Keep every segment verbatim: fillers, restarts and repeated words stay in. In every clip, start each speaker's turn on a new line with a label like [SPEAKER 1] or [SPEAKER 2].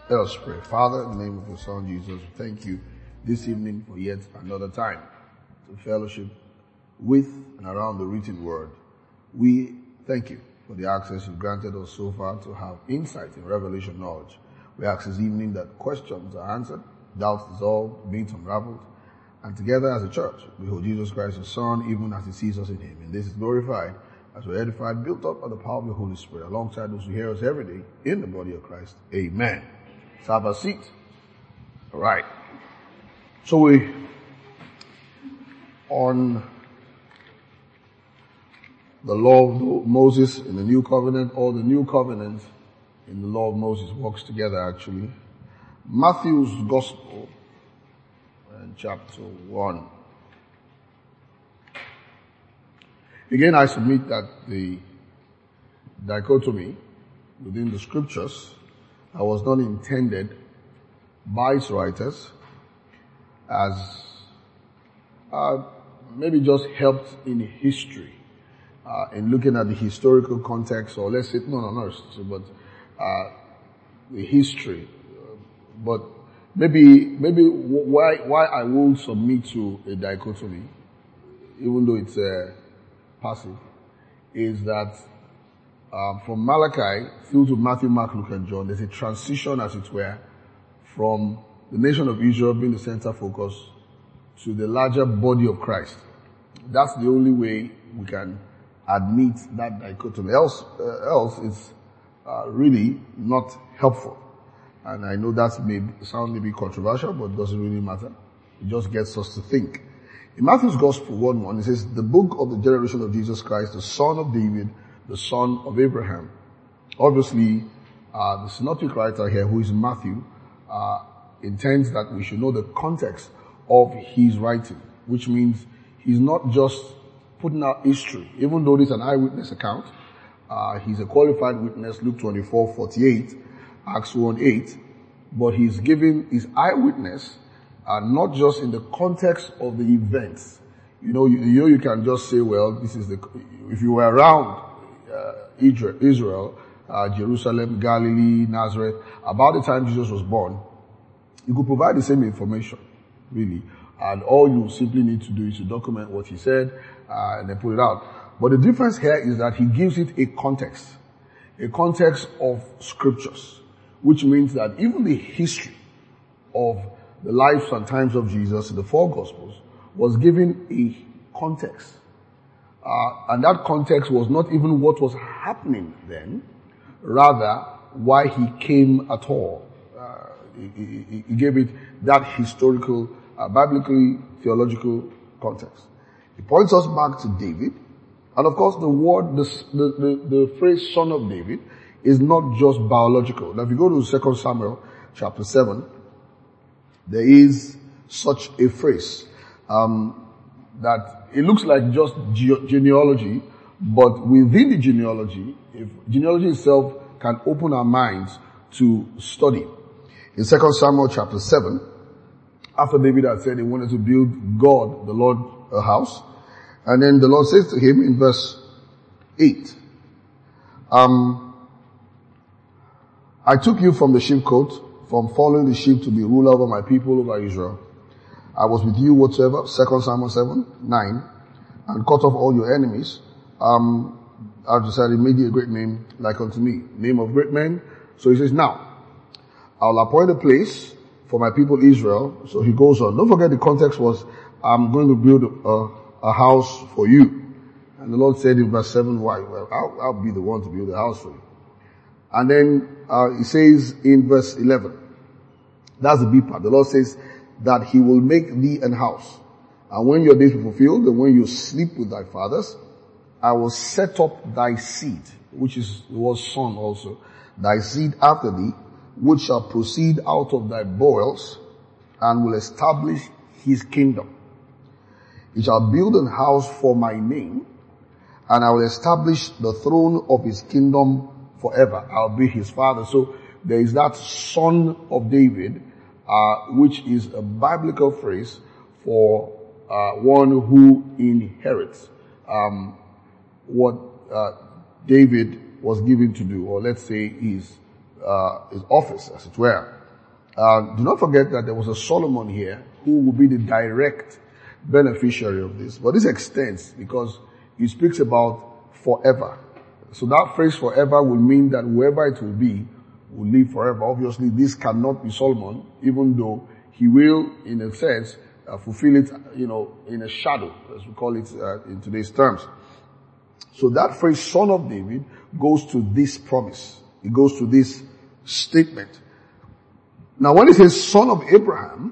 [SPEAKER 1] Let us pray. Father, in the name of your Son, Jesus, we thank you this evening for yet another time to fellowship with and around the written word. We thank you for the access you've granted us so far to have insight and revelation knowledge. We ask this evening that questions are answered, doubts dissolved, myths unraveled, and together as a church, we hold Jesus Christ, the Son, even as he sees us in him. And this is glorified as we're edified, built up by the power of the Holy Spirit, alongside those who hear us every day in the body of Christ. Amen. So have a seat. All right. So we, on the law of Moses in the New Covenant, or the New Covenant in the law of Moses works together actually. Matthew's Gospel, and chapter one. Again, I submit that the dichotomy within the scriptures that was not intended by its writers as uh, maybe just helped in history, uh, in looking at the historical context, or let's say, no, no, no, but uh, the history. But maybe, maybe why why I will submit to a dichotomy, even though it's uh, passive, is that Um, from Malachi through to Matthew, Mark, Luke, and John, there's a transition, as it were, from the nation of Israel being the center focus to the larger body of Christ. That's the only way we can admit that dichotomy. Else, uh, else it's uh, really not helpful. And I know that may sound maybe controversial, but it doesn't really matter. It just gets us to think. In Matthew's Gospel one one, it says, "The book of the generation of Jesus Christ, the son of David, the son of Abraham." Obviously, uh, the synoptic writer here, who is Matthew, uh, intends that we should know the context of his writing, which means he's not just putting out history. Even though this is an eyewitness account, uh, he's a qualified witness, Luke twenty-four forty-eight, Acts one eight, but he's giving his eyewitness, uh, not just in the context of the events. You know, you, you know, you can just say, well, this is the, if you were around Uh, Israel, uh, Jerusalem, Galilee, Nazareth, about the time Jesus was born, you could provide the same information, really. And all you simply need to do is to document what he said, uh, and then put it out. But the difference here is that he gives it a context, a context of scriptures, which means that even the history of the lives and times of Jesus in the four Gospels was given a context. Uh, and that context was not even what was happening then, rather why he came at all. Uh, he, he, he gave it that historical, uh, biblically, theological context. He points us back to David. And of course the word, the, the, the, the phrase son of David is not just biological. Now if you go to Second Samuel chapter seven, there is such a phrase, um, that it looks like just ge- genealogy, but within the genealogy, if genealogy itself can open our minds to study. In Second Samuel chapter seven, after David had said he wanted to build God, the Lord, a house, and then the Lord says to him in verse eight, um, "I took you from the sheepcote, from following the sheep to be ruler over my people, over Israel. I was with you whatsoever," Second Samuel seven, nine, "and cut off all your enemies. Um, I've decided, made you a great name like unto me." Name of great men. So he says, "Now, I'll appoint a place for my people Israel." So he goes on. Don't forget the context was, "I'm going to build a, a house for you." And the Lord said in verse seven, why? Well, I'll, I'll be the one to build a house for you. And then, uh, he says in verse eleven, that's the B part. The Lord says, that he will make thee an house. And when your days be fulfilled, and when you sleep with thy fathers, I will set up thy seed, which is the word son also, thy seed after thee, which shall proceed out of thy bowels, and will establish his kingdom. He shall build an house for my name, and I will establish the throne of his kingdom forever. I'll be his father. So there is that son of David, Uh, which is a biblical phrase for uh, one who inherits um, what uh, David was given to do, or let's say his uh, his office, as it were. Uh, do not forget that there was a Solomon here who will be the direct beneficiary of this. But this extends because he speaks about forever. So that phrase forever will mean that whoever it will be will live forever. Obviously, this cannot be Solomon, even though he will, in a sense, uh, fulfill it, you know, in a shadow, as we call it uh, in today's terms. So that phrase, son of David, goes to this promise. It goes to this statement. Now, when it says son of Abraham,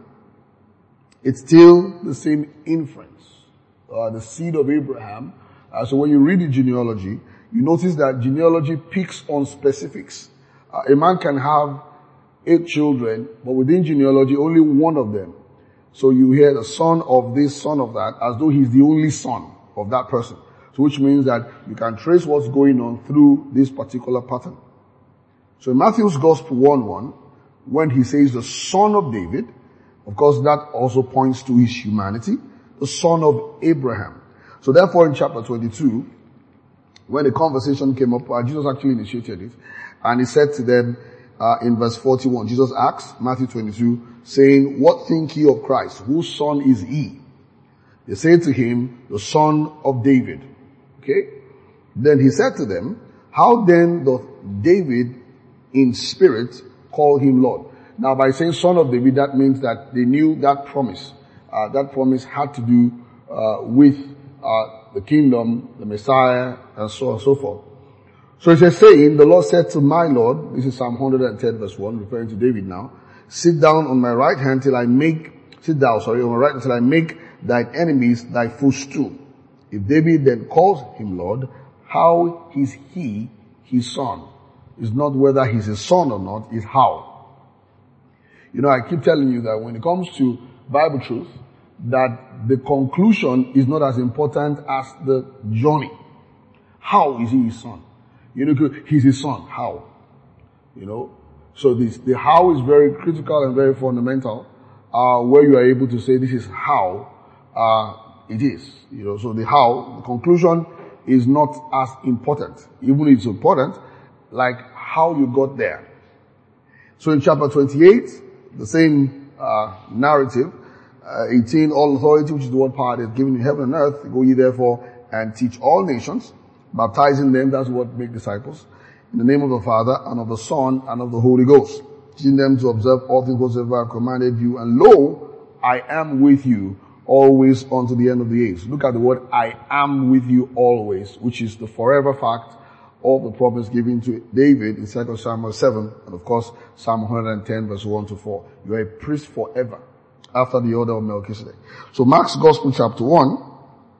[SPEAKER 1] it's still the same inference. Uh, the seed of Abraham. Uh, so when you read the genealogy, you notice that genealogy picks on specifics. Uh, a man can have eight children, but within genealogy, only one of them. So you hear the son of this, son of that, as though he's the only son of that person. So which means that you can trace what's going on through this particular pattern. So in Matthew's Gospel one one, when he says the son of David, of course that also points to his humanity, the son of Abraham. So therefore in chapter twenty-two, when the conversation came up, uh, Jesus actually initiated it, and he said to them, uh, in verse forty-one, Jesus asked, Matthew twenty-two, saying, what think ye of Christ? Whose son is he? They said to him, the son of David. Okay? Then he said to them, how then doth David in spirit call him Lord? Now by saying son of David, that means that they knew that promise. Uh, that promise had to do uh, with uh, the kingdom, the Messiah, and so on and so forth. So it says, saying, the Lord said to my Lord, this is Psalm one hundred ten verse one, referring to David now, sit down on my right hand till I make, sit down, sorry, on my right hand till I make thine enemies thy footstool. If David then calls him Lord, how is he his son? It's not whether he's his son or not, it's how. You know, I keep telling you that when it comes to Bible truth, that the conclusion is not as important as the journey. How is he his son? You know, he's his son. How? You know, so this, the how is very critical and very fundamental, uh, where you are able to say this is how, uh, it is. You know, so the how, the conclusion is not as important. Even if it's important, like how you got there. So in chapter twenty-eight, the same, uh, narrative, uh, eighteen, all authority, which is the word power is given in heaven and earth, go ye therefore and teach all nations, baptizing them, that's what make disciples, in the name of the Father and of the Son and of the Holy Ghost, teaching them to observe all things whatsoever I commanded you, and lo, I am with you always unto the end of the age. Look at the word I am with you always, which is the forever fact of the promise given to David in Second Samuel seven, and of course Psalm one hundred ten verse one to four. You are a priest forever, after the order of Melchizedek. So Mark's Gospel chapter one,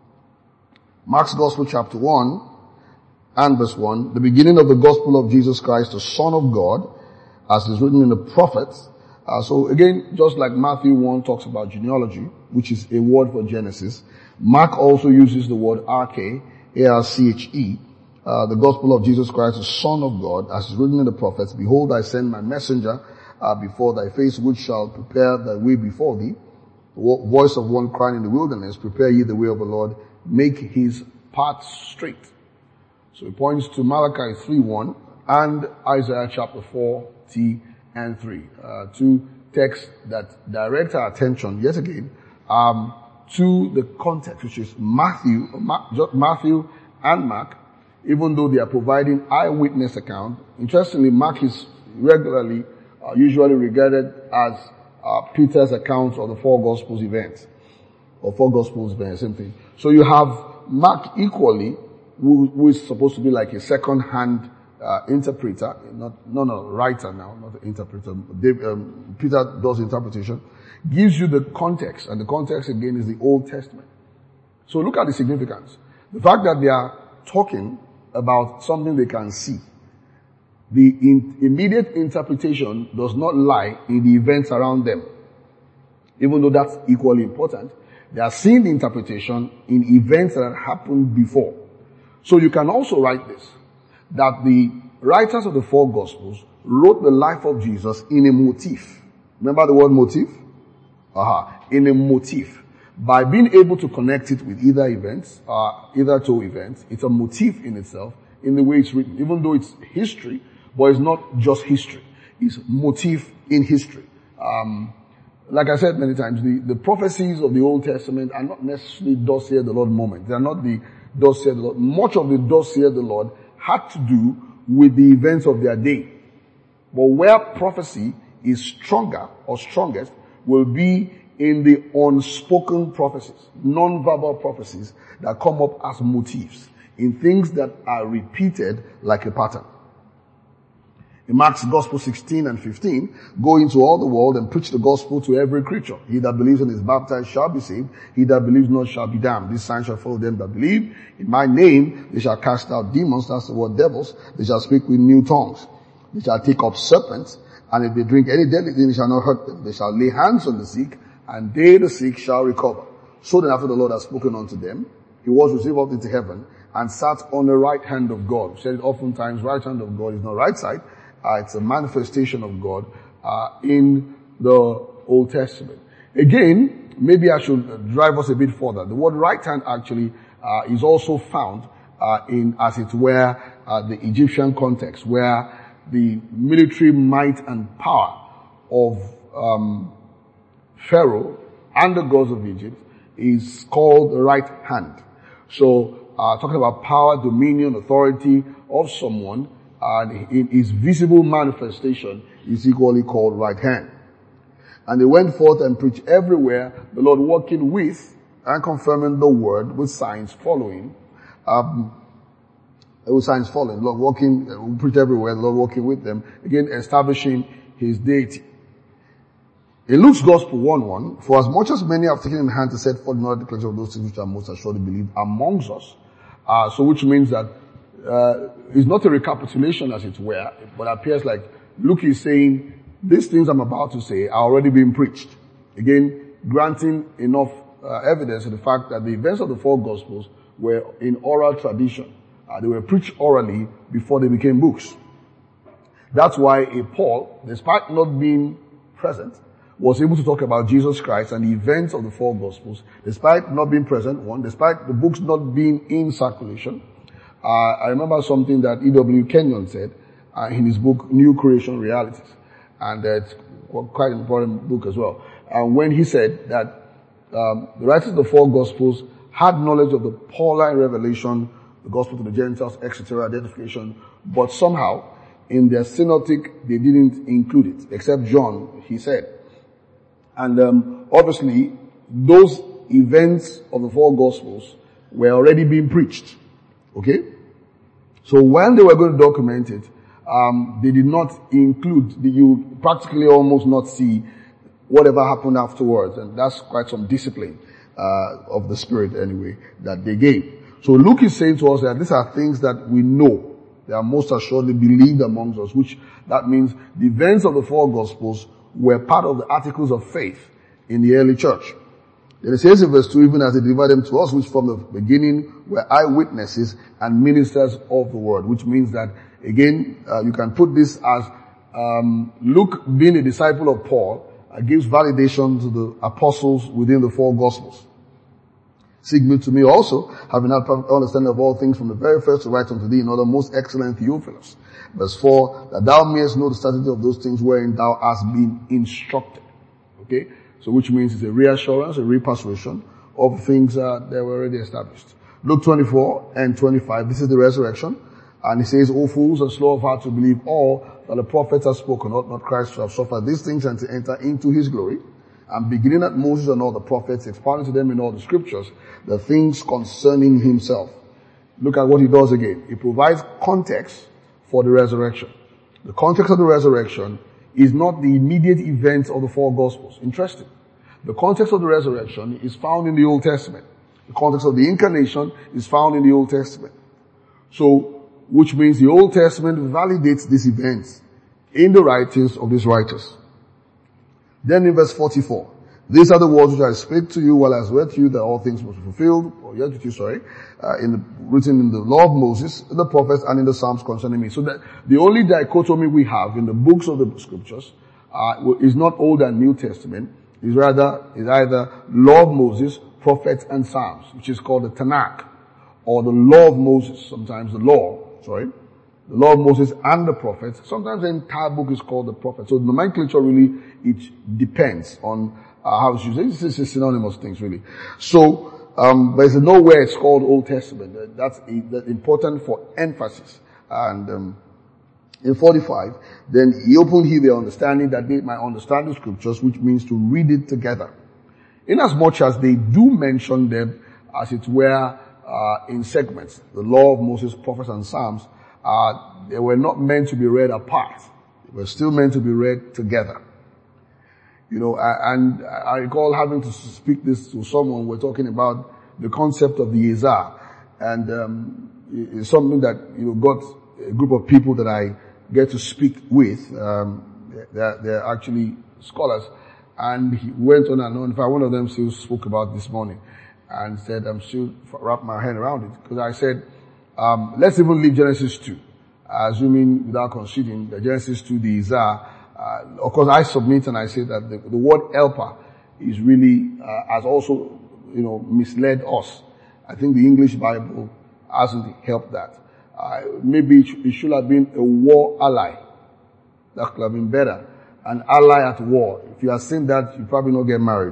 [SPEAKER 1] Mark's Gospel chapter one, and verse one, the beginning of the gospel of Jesus Christ, the Son of God, as is written in the prophets. Uh, so again, just like Matthew one talks about genealogy, which is a word for Genesis, Mark also uses the word arche, A R C H E, uh, the gospel of Jesus Christ, the Son of God, as is written in the prophets, behold, I send my messenger uh, before thy face, which shall prepare thy way before thee. The voice of one crying in the wilderness, prepare ye the way of the Lord, make his path straight. So it points to Malachi three one and Isaiah chapter forty and three. Uh, two texts that direct our attention, yet again, um, to the context, which is Matthew, Matthew and Mark, even though they are providing eyewitness account. Interestingly, Mark is regularly, uh, usually regarded as uh, Peter's account of the four Gospels events, or four Gospels events, same thing. So you have Mark equally, who, who is supposed to be like a second-hand uh, interpreter, not, no, no, writer now, not an interpreter. Dave, um, Peter does interpretation, gives you the context, and the context again is the Old Testament. So look at the significance. The fact that they are talking about something they can see. The in, immediate interpretation does not lie in the events around them. Even though that's equally important, they are seeing the interpretation in events that happened before. So you can also write this, that the writers of the four Gospels wrote the life of Jesus in a motif. Remember the word motif? Aha. In a motif. By being able to connect it with either events, uh, either two events, it's a motif in itself, in the way it's written. Even though it's history, but it's not just history. It's motif in history. Um, like I said many times, the, the prophecies of the Old Testament are not necessarily thus saith the Lord moment. They are not the thus saith the Lord. Much of the thus saith the Lord had to do with the events of their day. But where prophecy is stronger or strongest will be in the unspoken prophecies, non-verbal prophecies that come up as motifs, in things that are repeated like a pattern. In Mark's Gospel sixteen and fifteen, go into all the world and preach the gospel to every creature. He that believes and is baptized shall be saved. He that believes not shall be damned. This sign shall follow them that believe. In my name they shall cast out demons, that's the word devils. They shall speak with new tongues. They shall take up serpents, and if they drink any deadly thing, it shall not hurt them. They shall lay hands on the sick, and they, the sick, shall recover. So then after the Lord had spoken unto them, he was received up into heaven, and sat on the right hand of God. We said it oftentimes, right hand of God is not right side. Uh, it's a manifestation of God uh, in the Old Testament. Again, maybe I should drive us a bit further. The word right hand actually uh, is also found uh, in, as it were, uh, the Egyptian context, where the military might and power of um, Pharaoh and the gods of Egypt is called the right hand. So, uh, talking about power, dominion, authority of someone, and in his visible manifestation is equally called right hand. And they went forth and preached everywhere, the Lord working with and confirming the word with signs following. Um, with signs following, the Lord working, uh, preached everywhere, the Lord working with them, again establishing his deity. In Luke's Gospel one one, for as much as many have taken in hand to set forth in order declaration of those things which are most assuredly believed amongst us, uh, so which means that Uh, it's not a recapitulation as it were, but appears like Luke is saying, these things I'm about to say are already being preached. Again, granting enough uh, evidence of the fact that the events of the four Gospels were in oral tradition. Uh, they were preached orally before they became books. That's why a Paul, despite not being present, was able to talk about Jesus Christ and the events of the four Gospels, despite not being present, one, despite the books not being in circulation. Uh, I remember something that E W Kenyon said uh, in his book, New Creation Realities. And uh, it's quite an important book as well. And when he said that um, the writers of the four Gospels had knowledge of the Pauline revelation, the Gospel to the Gentiles, et cetera, identification, but somehow in their synoptic they didn't include it, except John, he said. And um, obviously, those events of the four Gospels were already being preached. Okay? So when they were going to document it, um, they did not include, the, you practically almost not see whatever happened afterwards. And that's quite some discipline, uh, of the Spirit anyway, that they gave. So Luke is saying to us that these are things that we know. They are most assuredly believed amongst us, which that means the events of the four Gospels were part of the articles of faith in the early church. Then it says in verse two, even as they delivered them to us, which from the beginning were eyewitnesses and ministers of the word, which means that, again, uh, you can put this as um, Luke, being a disciple of Paul, uh, gives validation to the apostles within the four Gospels. Signal to me also, having had perfect understanding of all things from the very first to write unto thee in order most excellent Theophilus. Verse four, that thou mayest know the certainty of those things wherein thou hast been instructed. Okay? So which means it's a reassurance, a repersuasion of things uh, that were already established. Luke twenty-four and twenty-five, this is the resurrection. And he says, O fools and slow of heart to believe all that the prophets have spoken, ought not Christ to have suffered these things and to enter into his glory. And beginning at Moses and all the prophets, expounding to them in all the scriptures, the things concerning himself. Look at what he does again. He provides context for the resurrection. The context of the resurrection is not the immediate events of the four Gospels. Interesting. The context of the resurrection is found in the Old Testament. The context of the incarnation is found in the Old Testament. So, which means the Old Testament validates these events in the writings of these writers. Then in verse forty-four, these are the words which I spake to you while I was with you, that all things must be fulfilled, or yet with you, sorry, uh, in the, written in the law of Moses, the prophets, and in the Psalms concerning me. So that the only dichotomy we have in the books of the scriptures uh, is not Old and New Testament. Is rather is either law of Moses, prophets, and Psalms, which is called the Tanakh, or the law of Moses. Sometimes the law, sorry, the law of Moses and the prophets. Sometimes the entire book is called the prophets. So the nomenclature really, it depends on uh, how it's used. This is synonymous things really. So, um, there's nowhere it's called Old Testament. That's, that's important for emphasis. And, um, in forty-five, then he opened here their understanding that they might understand the scriptures, which means to read it together. Inasmuch as they do mention them, as it were, uh, in segments. The law of Moses, prophets, and Psalms, uh, they were not meant to be read apart. They were still meant to be read together. You know, and I recall having to speak this to someone. We're talking about the concept of the Izah. And, um, it's something that, you know, got a group of people that I get to speak with. Um, they're, they're actually scholars. And he went on and on. In fact, one of them still spoke about this morning and said, I'm still wrap my head around it. Because I said, um, let's even leave Genesis two, assuming without conceding that Genesis two, the Izah. Uh, of course, I submit and I say that the, the word helper is really, uh, has also, you know, misled us. I think the English Bible hasn't helped that. Uh, maybe it, sh- it should have been a war ally. That could have been better. An ally at war. If you have seen that, you probably not get married.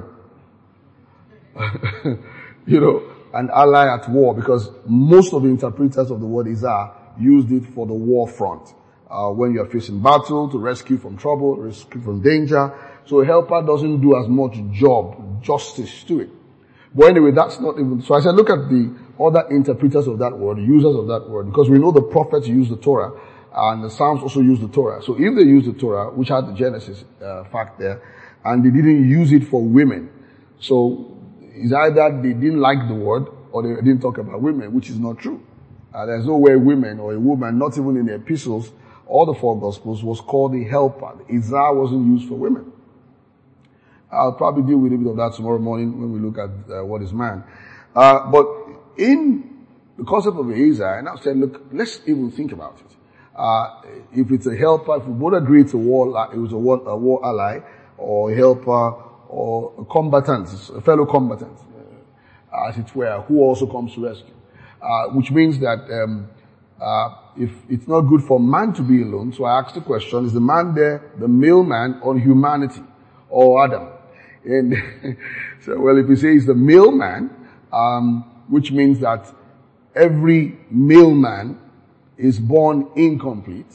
[SPEAKER 1] You know, an ally at war, because most of the interpreters of the word Izah used it for the war front. Uh, when you are facing battle, to rescue from trouble, rescue from danger. So a helper doesn't do as much job, justice to it. But anyway, that's not even, so I said look at the other interpreters of that word, users of that word, because we know the prophets use the Torah, and the Psalms also use the Torah. So if they use the Torah, which had the Genesis, uh, fact there, and they didn't use it for women, so it's either they didn't like the word, or they didn't talk about women, which is not true. Uh, there's no way women or a woman, not even in the epistles, or the four gospels, was called a helper. Izah wasn't used for women. I'll probably deal with a bit of that tomorrow morning when we look at uh, what is man. Uh, but in the concept of Izah, and I've said, look, let's even think about it. Uh, if it's a helper, if we both agree it's a war, it was a war, a war ally, or a helper, or a combatant, a fellow combatant, uh, as it were, who also comes to rescue. Uh, which means that, um, uh, if it's not good for man to be alone, so I asked the question, is the man there the male man on humanity, or Adam? And so, well, if you say he's the male man, um, which means that every male man is born incomplete,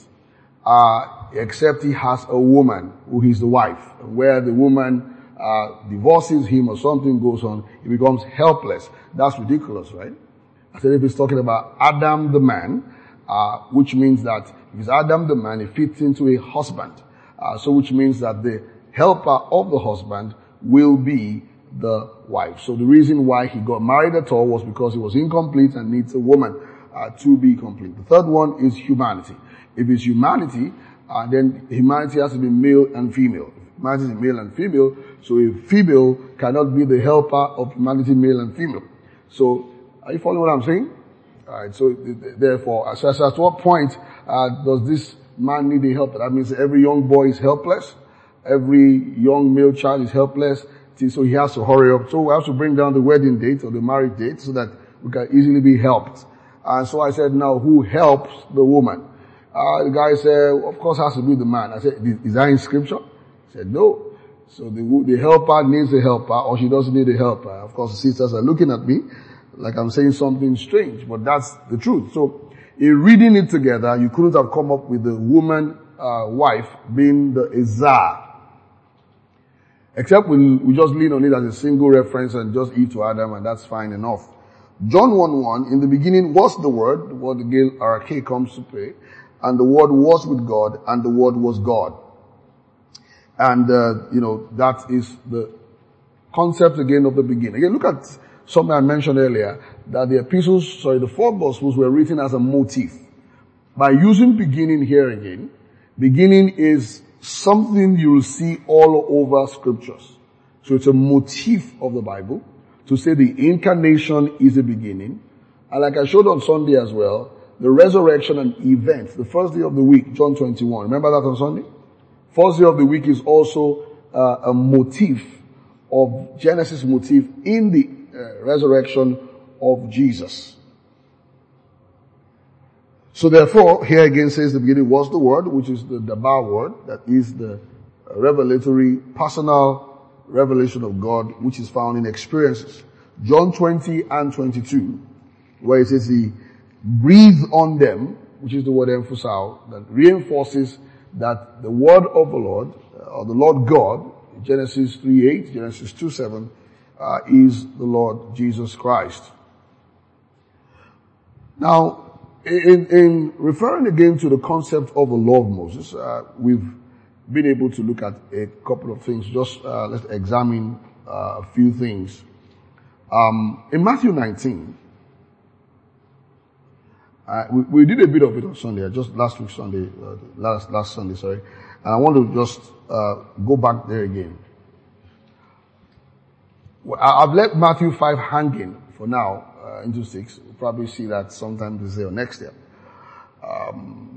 [SPEAKER 1] uh, except he has a woman who is the wife, where the woman uh, divorces him or something goes on, he becomes helpless. That's ridiculous, right? I said if he's talking about Adam the man, uh, which means that if it's Adam the man, it fits into a husband. Uh, so which means that the helper of the husband will be the wife. So the reason why he got married at all was because he was incomplete and needs a woman uh, to be complete. The third one is humanity. If it's humanity, uh, then humanity has to be male and female. Humanity is male and female, so a female cannot be the helper of humanity, male and female. So, are you following what I'm saying? Alright, so therefore, so, so at what point uh, does this man need a helper? That means every young boy is helpless, every young male child is helpless, so he has to hurry up. So we have to bring down the wedding date or the marriage date so that we can easily be helped. And so I said, now who helps the woman? Uh, the guy said, of course has to be the man. I said, is that in scripture? He said, no. So the, the helper needs a helper, or she doesn't need a helper. Of course the sisters are looking at me like I'm saying something strange, but that's the truth. So in reading it together, you couldn't have come up with the woman, uh, wife being the Izah. Except we, we just lean on it as a single reference and just Eve to Adam, and that's fine enough. John one one, in the beginning was the Word, the word again, arche comes to play, and the Word was with God, and the Word was God. And, uh, you know, that is the concept again of the beginning. Again, look at something I mentioned earlier, that the epistles, sorry, the four gospels were written as a motif. By using beginning here again, beginning is something you will see all over scriptures. So it's a motif of the Bible to say the incarnation is the beginning. And like I showed on Sunday as well, the resurrection and events, the first day of the week, John twenty-one. Remember that on Sunday? First day of the week is also uh, a motif of Genesis motif in the uh, resurrection of Jesus. So therefore, here again says the beginning was the Word, which is the Dabar word, that is the revelatory, personal revelation of God, which is found in experiences. John twenty and twenty-two, where it says he breathed on them, which is the word emphasized, that reinforces that the word of the Lord, or the Lord God, Genesis three eight, Genesis two seven, uh, is the Lord Jesus Christ. Now, in, in referring again to the concept of the law of Moses, uh, we've been able to look at a couple of things. Just uh, let's examine uh, a few things. Um, in Matthew nineteen, uh, we, we did a bit of it on Sunday, just last week Sunday, uh, last last Sunday, sorry. And I want to just uh, go back there again. Well, I've let Matthew five hanging for now. Uh, into six. We'll probably see that sometime this year or next year. Um,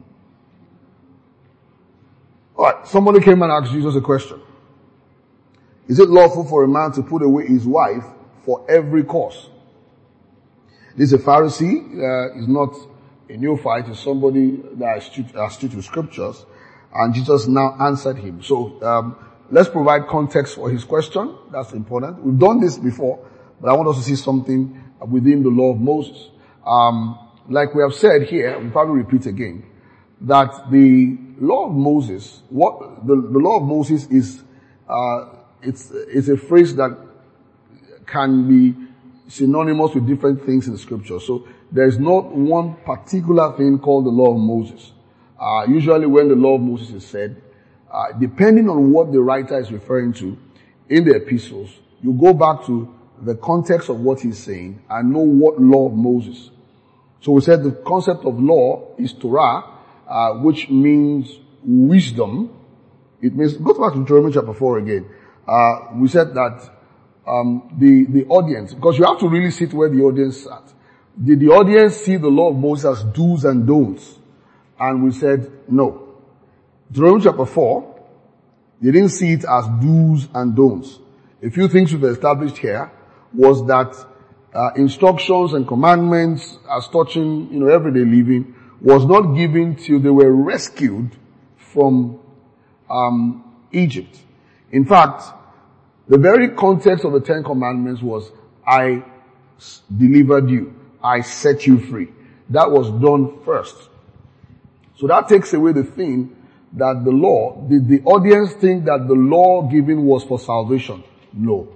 [SPEAKER 1] Alright, somebody came and asked Jesus a question. Is it lawful for a man to put away his wife for every cause? This is a Pharisee, uh, is not a neophyte, is somebody that is astute, astute to scriptures, and Jesus now answered him. So, um, let's provide context for his question. That's important. We've done this before, but I want us to see something within the law of Moses. Um, like we have said here, we'll probably repeat again, that the law of Moses, what the, the law of Moses is, uh, it's, it's a phrase that can be synonymous with different things in scripture. So there's not one particular thing called the law of Moses. Uh, usually when the law of Moses is said, uh, depending on what the writer is referring to in the epistles, you go back to the context of what he's saying and know what law of Moses. So we said the concept of law is Torah, uh, which means wisdom. It means, go back to Deuteronomy chapter four again. Uh, we said that, um, the, the audience, because you have to really sit where the audience sat. Did the audience see the law of Moses as do's and don'ts? And we said no. Deuteronomy chapter four, they didn't see it as do's and don'ts. A few things we've established here was that uh, instructions and commandments as touching, you know, everyday living was not given till they were rescued from um, Egypt. In fact, the very context of the Ten Commandments was, I delivered you, I set you free. That was done first. So that takes away the thing that the law, did the audience think that the law given was for salvation? No.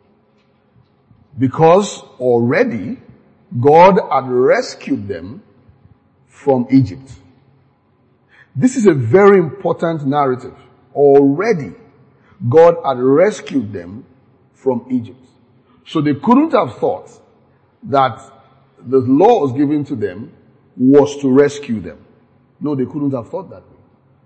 [SPEAKER 1] Because already God had rescued them from Egypt. This is a very important narrative. Already God had rescued them from Egypt. So they couldn't have thought that the law was given to them was to rescue them. No, they couldn't have thought that way.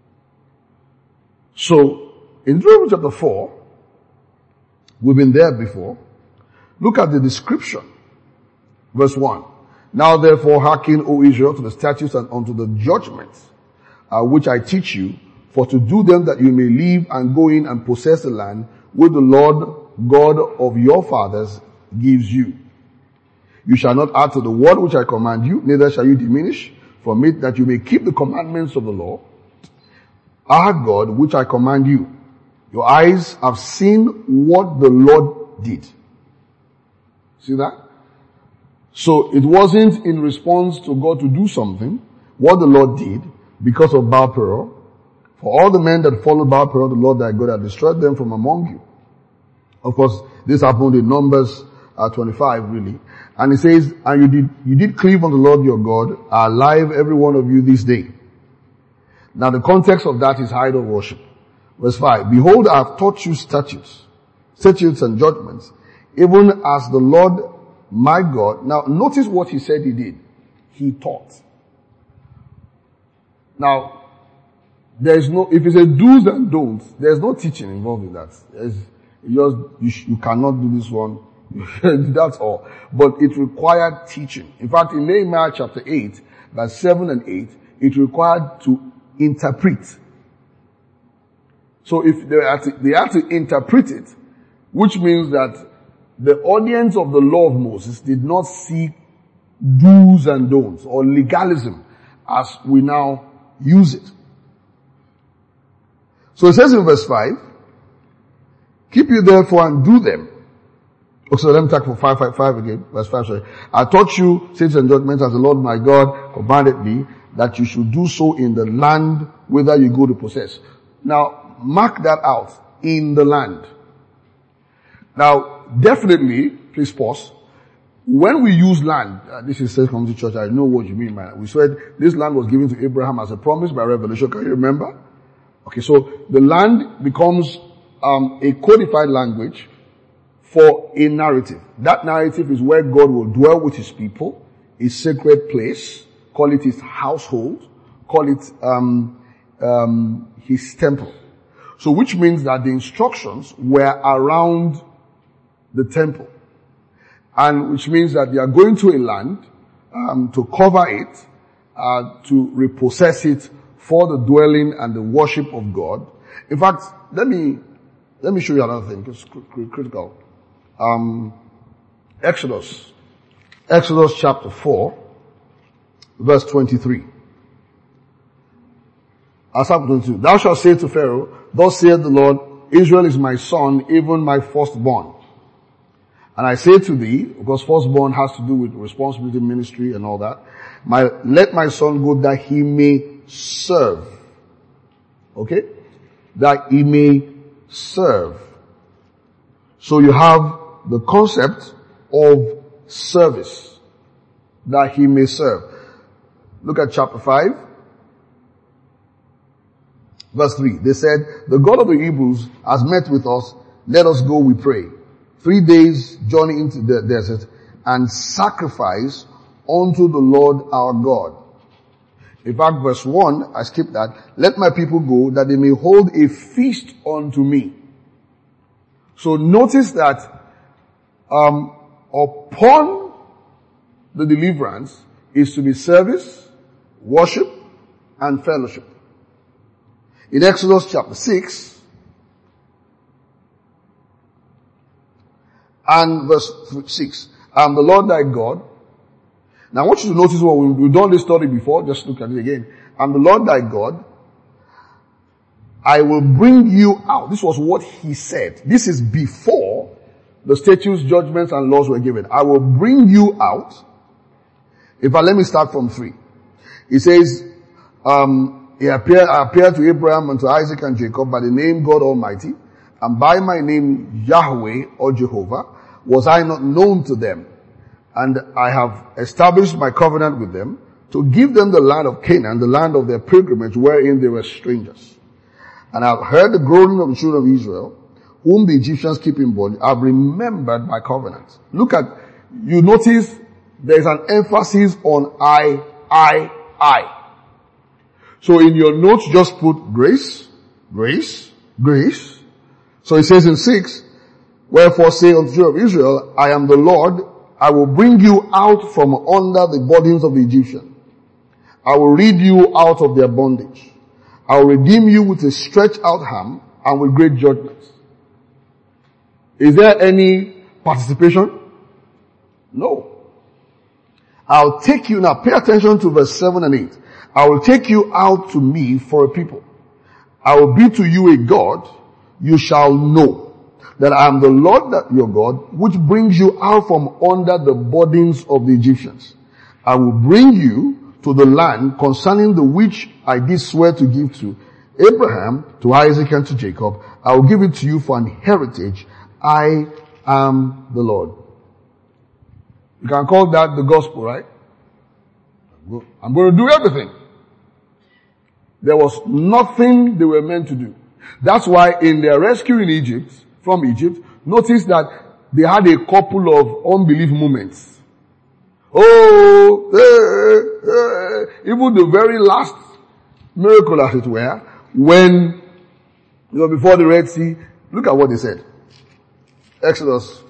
[SPEAKER 1] So, in Deuteronomy chapter four, we've been there before. Look at the description. Verse one. Now therefore hearken, O Israel, to the statutes and unto the judgments, uh, which I teach you, for to do them that you may live and go in and possess the land which the Lord God of your fathers gives you. You shall not add to the word which I command you, neither shall you diminish from it, that you may keep the commandments of the law, our God, which I command you. Your eyes have seen what the Lord did. See that? So it wasn't in response to God to do something, what the Lord did, because of Baal Peor. For all the men that followed Baal Peor, the Lord thy God had destroyed them from among you. Of course, this happened in Numbers uh, twenty-five, really. And it says, and you did, you did cleave unto the Lord your God, alive every one of you this day. Now the context of that is idol worship. Verse five, behold, I have taught you statutes, statutes and judgments, even as the Lord my God. Now notice what he said he did. He taught. Now, there's no, if it's a do's and don'ts, there's no teaching involved in that. There's, you just, you, sh, you cannot do this one. That's all. But it required teaching. In fact, in Nehemiah chapter eight, verse seven and eight, it required to interpret. So if they had to, they had to interpret it, which means that the audience of the law of Moses did not see do's and don'ts or legalism as we now use it. So it says in verse five, keep you therefore and do them. Okay, so let me take for five, five, five again. Verse five, sorry. I taught you sins and judgments as the Lord my God commanded me, that you should do so in the land whither you go to possess. Now, mark that out. In the land. Now, definitely, please pause. When we use land, uh, this is Saints Community Church, I know what you mean by that. We said this land was given to Abraham as a promise by revelation. Can you remember? Okay, so the land becomes um, a codified language for a narrative. That narrative is where God will dwell with his people, a sacred place, call it his household, call it um, um, his temple. So which means that the instructions were around the temple. And which means that they are going to a land um, to cover it, uh, to repossess it for the dwelling and the worship of God. In fact, let me let me show you another thing. It's critical. Um, Exodus, Exodus chapter four, verse twenty-three. Psalm twenty-two. Thou shalt say to Pharaoh, thus saith the Lord, Israel is my son, even my firstborn. And I say to thee, because firstborn has to do with responsibility, ministry and all that, my, let my son go that he may serve. Okay? That he may serve. So you have the concept of service. That he may serve. Look at chapter five. Verse three, they said, the God of the Hebrews has met with us. Let us go, we pray. Three days journey into the desert and sacrifice unto the Lord our God. In fact, verse one, I skipped that. Let my people go that they may hold a feast unto me. So notice that, um, upon the deliverance is to be service, worship, and fellowship. In Exodus chapter six and verse six, I am the Lord thy God. Now I want you to notice what we, we've done this story before, just look at it again. I am the Lord thy God. I will bring you out. This was what he said. This is before the statutes, judgments, and laws were given. I will bring you out. In fact, let me start from three. It says, um, He appeared, I appeared to Abraham and to Isaac and Jacob by the name God Almighty, and by my name Yahweh or Jehovah was I not known to them. And I have established my covenant with them to give them the land of Canaan, the land of their pilgrimage wherein they were strangers. And I have heard the groaning of the children of Israel, whom the Egyptians keep in bondage. I have remembered my covenant. Look at, you notice there is an emphasis on I, I, I. So in your notes, just put grace, grace, grace. So it says in six, wherefore say unto the children of Israel, I am the Lord, I will bring you out from under the burdens of the Egyptians. I will lead you out of their bondage. I will redeem you with a stretched out hand and with great judgments. Is there any participation? No. I'll take you, now pay attention to verse seven and eight. I will take you out to me for a people. I will be to you a God. You shall know that I am the Lord that your God, which brings you out from under the burdens of the Egyptians. I will bring you to the land concerning the which I did swear to give to Abraham, to Isaac, and to Jacob. I will give it to you for an heritage. I am the Lord. You can call that the gospel, right? I'm going to do everything. There was nothing they were meant to do. That's why in their rescue in Egypt, from Egypt, notice that they had a couple of unbelief moments. Oh, eh, eh, even the very last miracle, as it were, when, you know, before the Red Sea, look at what they said. Exodus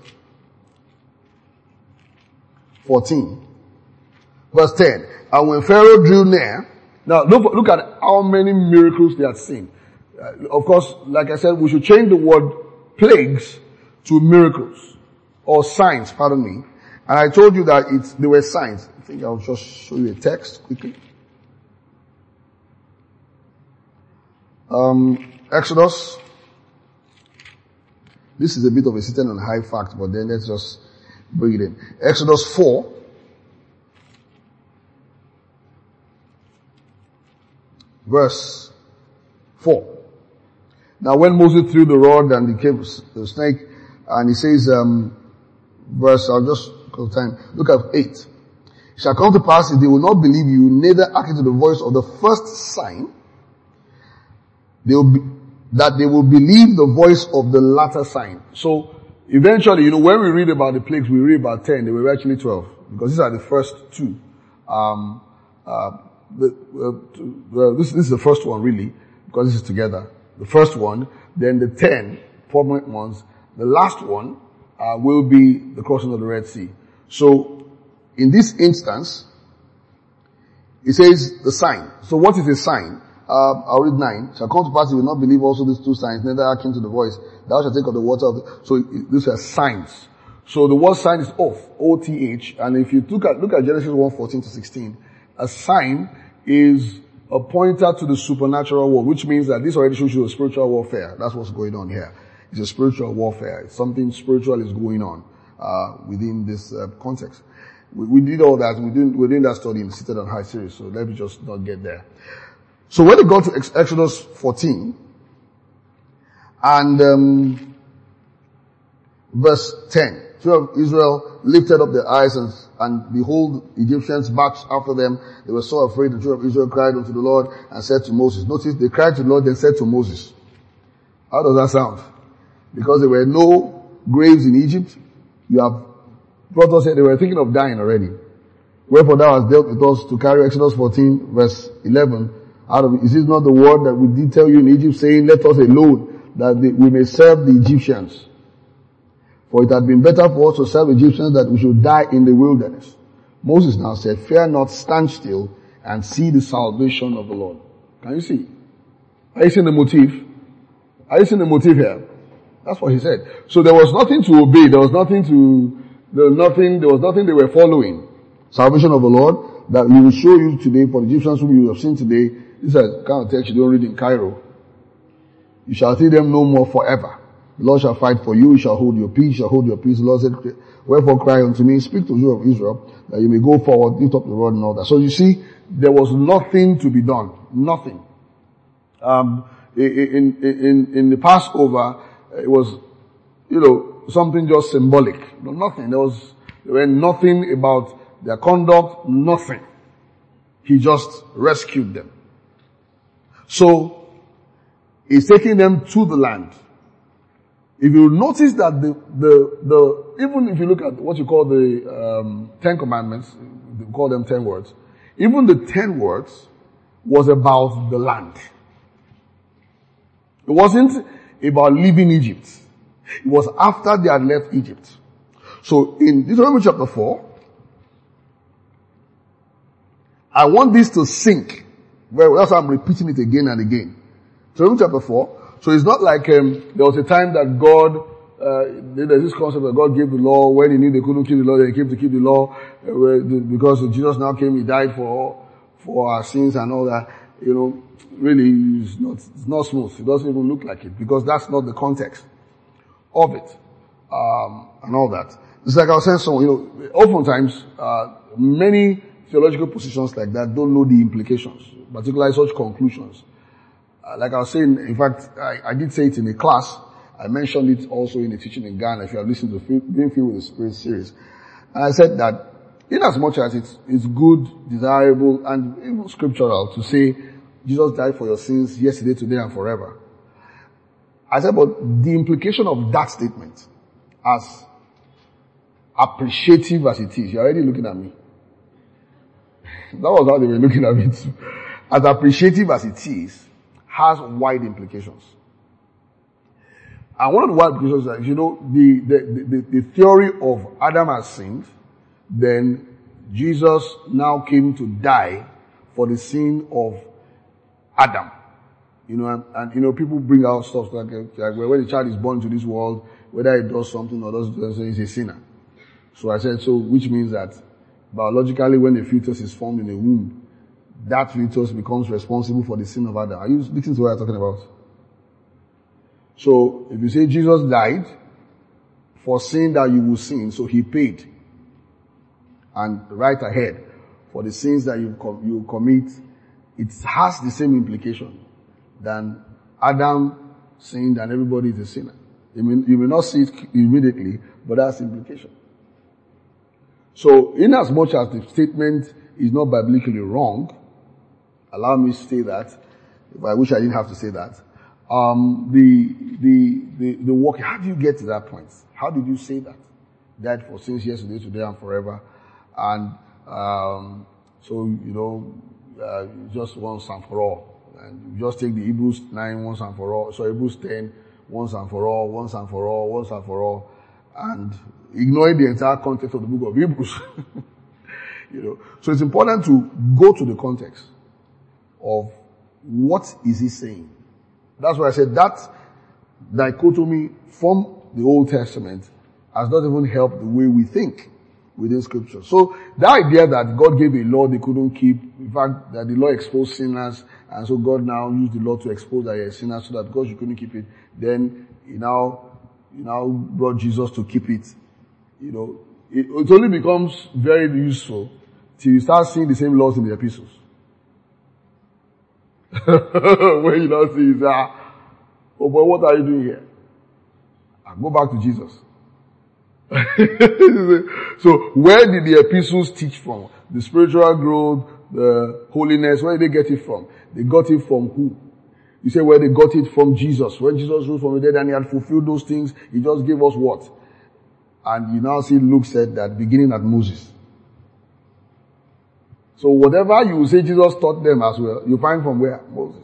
[SPEAKER 1] fourteen, verse ten. And when Pharaoh drew near, now look, look at how many miracles they had seen. Uh, of course, like I said, we should change the word plagues to miracles or signs, pardon me. And I told you that it's, they were signs. I think I'll just show you a text quickly. Um, Exodus. This is a bit of a sitting on high fact, but then let's just bring it in. Exodus four. Verse four. Now when Moses threw the rod and he came the snake, and he says, um, verse, I'll just call time. Look at eight. It shall come to pass if they will not believe you, neither hearken to the voice of the first sign, they will be, that they will believe the voice of the latter sign. So, eventually, you know, when we read about the plagues, we read about ten, they were actually twelve. Because these are the first two. Um, uh, the, uh, the, this, this is the first one really, because this is together. The first one, then the ten prominent ones. The last one, uh, will be the crossing of the Red Sea. So, in this instance, it says the sign. So what is a sign? Uh, I'll read nine. Shall come to pass, you will not believe also these two signs, neither hearken to the voice. Thou shalt take of the water of the, so it, these are signs. So the word sign is oath, O T H, and if you look at, look at Genesis one fourteen to sixteen, a sign is a pointer to the supernatural world, which means that this already shows you a spiritual warfare. That's what's going on here. It's a spiritual warfare. It's something spiritual is going on, uh, within this, uh, context. We, we did all that. We didn't, we did that study in Seated on High series, so let me just not get there. So when they go to Exodus fourteen, and um, verse ten, children of Israel lifted up their eyes, and, and behold, Egyptians marched after them. They were so afraid. The children of Israel cried unto the Lord and said to Moses. Notice, they cried to the Lord, then said to Moses. How does that sound? Because there were no graves in Egypt. You have brought us here. They were thinking of dying already. Wherefore thou hast dealt with us to carry Exodus fourteen, verse eleven. Out of, is this not the word that we did tell you in Egypt, saying, let us alone, that they, we may serve the Egyptians? For it had been better for us to serve Egyptians that we should die in the wilderness. Moses now said, fear not, stand still, and see the salvation of the Lord. Can you see? Are you seeing the motif? Are you seeing the motif here? That's what he said. So there was nothing to obey, there was nothing to, there was nothing, there was nothing they were following. Salvation of the Lord, that we will show you today, for the Egyptians whom you have seen today. This is a kind of text you don't read in Cairo. You shall see them no more forever. The Lord shall fight for you, you shall hold your peace, you shall hold your peace. The Lord said, wherefore cry unto me, speak to you of Israel, that you may go forward, lift up the rod and all that. So you see, there was nothing to be done. Nothing. Um, in, in, in, in the Passover, it was, you know, something just symbolic. Nothing. There was, there was nothing about their conduct, nothing. He just rescued them. So, he's taking them to the land. If you notice that the, the, the, even if you look at what you call the, um, Ten Commandments, we call them ten words, even the ten words was about the land. It wasn't about leaving Egypt. It was after they had left Egypt. So in Deuteronomy chapter four, I want this to sink. Well, that's why I'm repeating it again and again. Deuteronomy chapter four. So it's not like um, there was a time that God, uh, there's this concept that God gave the law when he knew they couldn't keep the law, then he came to keep the law, uh, because Jesus now came, he died for for our sins and all that. You know, really, it's not, it's not smooth. It doesn't even look like it, because that's not the context of it, um, and all that. It's like I was saying, so, you know, oftentimes, uh, many theological positions like that don't know the implications, particularly such conclusions. Uh, like I was saying, in fact, I, I did say it in a class. I mentioned it also in a teaching in Ghana, if you have listened to Being Filled with the Spirit series. And I said that, in as much as it's, it's good, desirable, and even scriptural to say, Jesus died for your sins yesterday, today, and forever. I said, but the implication of that statement, as appreciative as it is, you're already looking at me. That was how they were looking at me too. As appreciative as it is, has wide implications. And one of the wide implications is that, you know, the, the, the, the theory of Adam has sinned, then Jesus now came to die for the sin of Adam. You know, and, and you know, people bring out stuff like, like when the child is born into this world, whether he does something or doesn't do something, he's a sinner. So I said, so, which means that biologically when a fetus is formed in a womb, that fetus becomes responsible for the sin of Adam. Are you listening to what I'm talking about? So, if you say Jesus died for sin that you will sin, so he paid. And right ahead, for the sins that you, com- you commit, it has the same implication than Adam sinned and everybody is a sinner. You may, you may not see it immediately, but that's the implication. So, in as much as the statement is not biblically wrong, allow me to say that, if I wish I didn't have to say that, um, the, the, the, the work, how do you get to that point? How did you say that? Died for sins yesterday, today, and forever. And, um, so, you know, uh, just once and for all. And you just take the Hebrews nine once and for all, so Hebrews ten once and for all, once and for all, once and for all, and ignoring the entire context of the book of Hebrews. You know, so it's important to go to the context of what is he saying. That's why I said that dichotomy from the Old Testament has not even helped the way we think within Scripture. So the idea that God gave a law they couldn't keep, in fact, that the law exposed sinners, and so God now used the law to expose that you're a sinner so that because you couldn't keep it, then he now, he now brought Jesus to keep it. You know, it, it only becomes very useful till you start seeing the same laws in the epistles. When you now see, you say, ah, oh boy, what are you doing here? I go back to Jesus. So where did the epistles teach from? The spiritual growth, the holiness, where did they get it from? They got it from who? You say where they got it from Jesus. When Jesus rose from the dead and he had fulfilled those things, he just gave us what? And you now see Luke said that beginning at Moses. So whatever you say Jesus taught them as well, you find from where? Moses.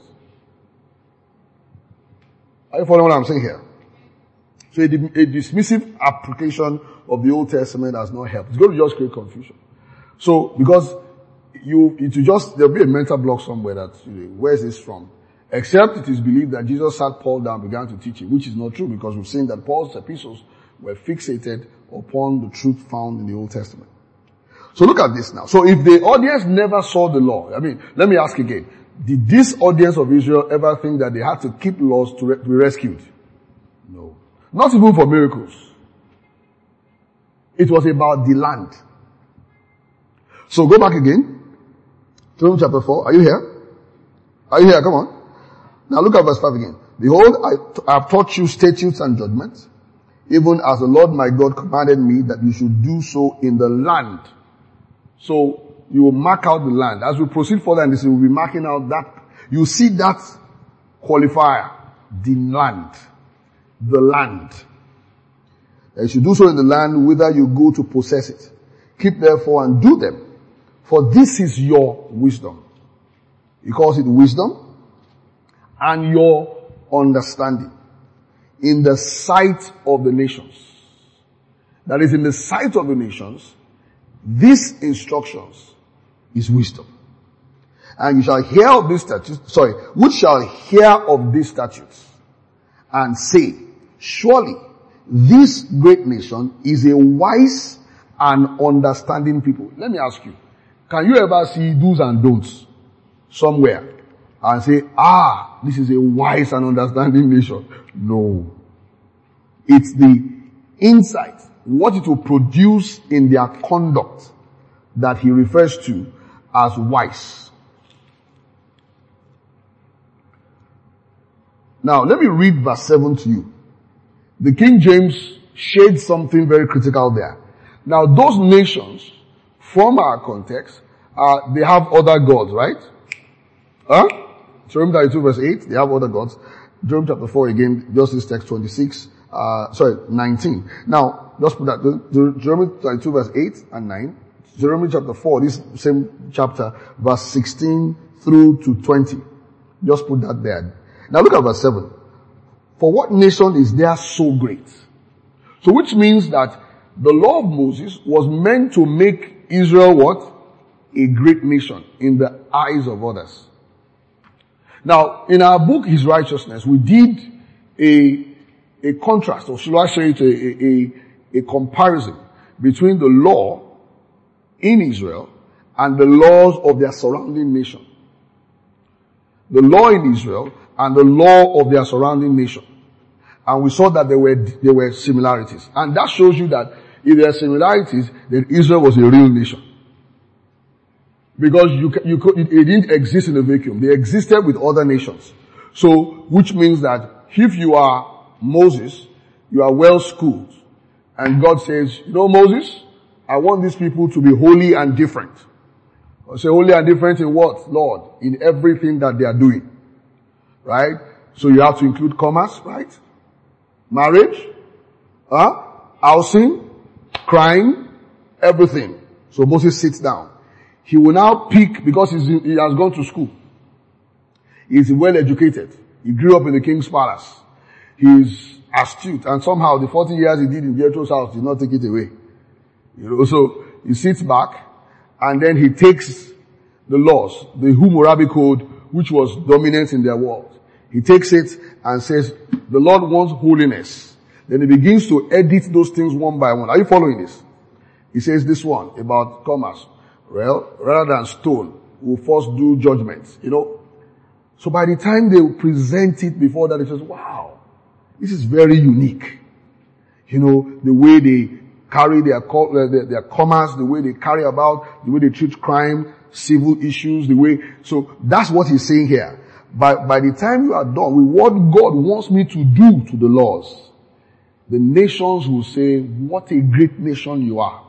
[SPEAKER 1] Are you following what I'm saying here? So a, a dismissive application of the Old Testament has not helped. It's going to just create confusion. So, because you, it will just, there'll be a mental block somewhere that, you know, where is this from? Except it is believed that Jesus sat Paul down and began to teach him, which is not true because we've seen that Paul's epistles were fixated upon the truth found in the Old Testament. So look at this now. So if the audience never saw the law, I mean, let me ask again. Did this audience of Israel ever think that they had to keep laws to, re- to be rescued? No. Not even for miracles. It was about the land. So go back again. Deuteronomy chapter four. Are you here? Are you here? Come on. Now look at verse five again. Behold, I, t- I have taught you statutes and judgments, even as the Lord my God commanded me that you should do so in the land. So you will mark out the land. As we proceed further in this, we will be marking out that. You see that qualifier, the land. The land. And you should do so in the land whither you go to possess it. Keep therefore and do them. For this is your wisdom. He calls it wisdom and your understanding in the sight of the nations. That is, in the sight of the nations, these instructions is wisdom. And you shall hear of these statutes, sorry, which shall hear of these statutes and say, surely this great nation is a wise and understanding people. Let me ask you, can you ever see do's and don'ts somewhere and say, ah, this is a wise and understanding nation? No. It's the insight, what it will produce in their conduct that he refers to as wise. Now, let me read verse seven to you. The King James shades something very critical there. Now, those nations, from our context, uh, they have other gods, right? Huh? Deuteronomy thirty-two verse eight, they have other gods. Deuteronomy chapter four again, just this text twenty-six, uh, sorry, nineteen. Now, just put that, Deuteronomy thirty-two verse eight and nine. Deuteronomy chapter four, this same chapter, verse sixteen through to twenty. Just put that there. Now look at verse seven. For what nation is there so great? So which means that the law of Moses was meant to make Israel what? A great nation in the eyes of others. Now, in our book, His Righteousness, we did a, a contrast, or should I say it, a, a, a comparison between the law in Israel and the laws of their surrounding nation. The law in Israel and the law of their surrounding nation. And we saw that there were, there were similarities. And that shows you that if there are similarities, then Israel was a real nation. Because you, you could, it didn't exist in a vacuum. They existed with other nations. So, which means that if you are Moses, you are well schooled, and God says, you know Moses, I want these people to be holy and different. I say holy and different in what? Lord, in everything that they are doing. Right? So you have to include commerce, right? Marriage, huh? Housing, crime, everything. So Moses sits down. He will now pick, because he's, he has gone to school. He's well educated. He grew up in the king's palace. He's astute, and somehow the forty years he did in Jethro's house did not take it away. You know, so he sits back, and then he takes the laws, the Hammurabi Code, which was dominant in their world. He takes it and says, the Lord wants holiness. Then he begins to edit those things one by one. Are you following this? He says this one about commerce. Well, rather than stone, we'll first do judgments, you know. So by the time they present it before that, it says, wow, this is very unique. You know, the way they carry their, their, their commerce, the way they carry about, the way they treat crime, civil issues, the way, so that's what he's saying here. By, by the time you are done with what God wants me to do to the laws, the nations will say, what a great nation you are.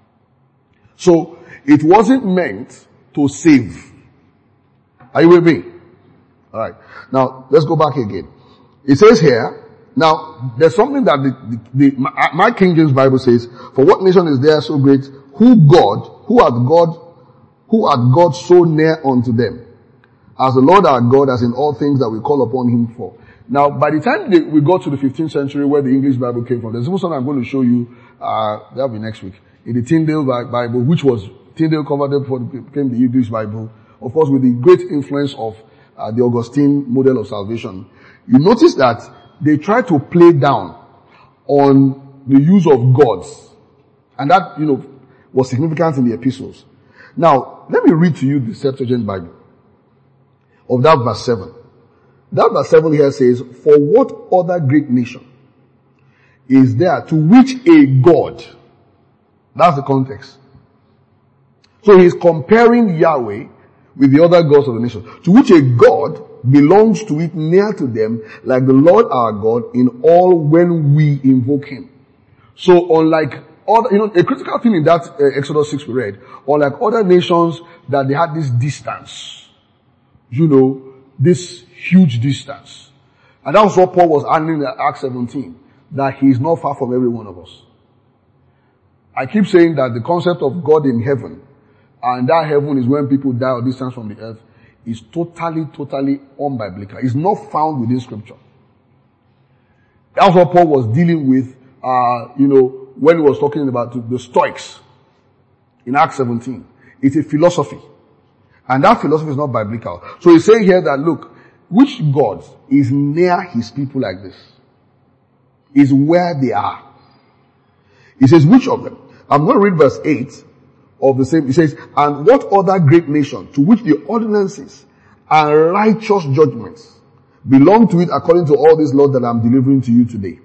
[SPEAKER 1] So, it wasn't meant to save. Are you with me? Alright. Now, let's go back again. It says here, now, there's something that the, the, the my, my King James Bible says, for what nation is there so great, who God, who hath God, who hath God so near unto them, as the Lord our God, as in all things that we call upon him for. Now, by the time they, we got to the fifteenth century where the English Bible came from, there's something I'm going to show you, uh, that'll be next week, in the Tyndale Bible, which was, Tyndale covered it before it became the English Bible, of course with the great influence of uh, the Augustine model of salvation. You notice that they try to play down on the use of gods. And that, you know, was significant in the epistles. Now, let me read to you the Septuagint Bible of that verse seven. That verse seven here says, for what other great nation is there to which a God, that's the context. So he's comparing Yahweh with the other gods of the nation, to which a God belongs to it near to them, like the Lord our God in all when we invoke him. So unlike other, you know, a critical thing in that uh, Exodus six we read, unlike other nations that they had this distance, you know, this huge distance. And that was what Paul was handling in Acts seventeen, that he is not far from every one of us. I keep saying that the concept of God in heaven, and that heaven is when people die or distance from the earth, is totally, totally unbiblical. It's not found within scripture. That's what Paul was dealing with, uh, you know, when he was talking about the Stoics in Acts seventeen. It's a philosophy. And that philosophy is not biblical. So he's saying here that, look, which God is near his people like this? Is where they are. He says, which of them? I'm going to read verse eight of the same. He says, and what other great nation to which the ordinances and righteous judgments belong to it according to all these laws that I'm delivering to you today?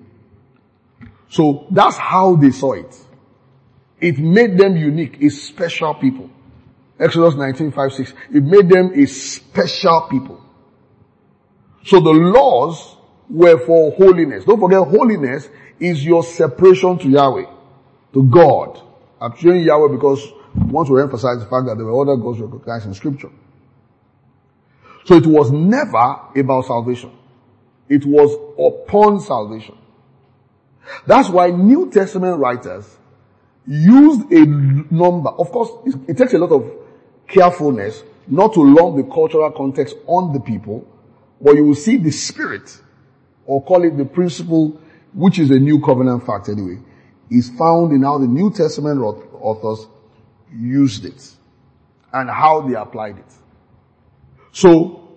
[SPEAKER 1] So that's how they saw it. It made them unique, a special people. Exodus nineteen, five, six. It made them a special people. So the laws were for holiness. Don't forget, holiness is your separation to Yahweh, to God. I'm showing Yahweh because I want to emphasize the fact that there were other gods recognized in scripture. So it was never about salvation. It was upon salvation. That's why New Testament writers used a number. Of course, it takes a lot of carefulness not to lump the cultural context on the people, but you will see the spirit, or call it the principle, which is a new covenant fact anyway, is found in how the New Testament authors used it and how they applied it. So,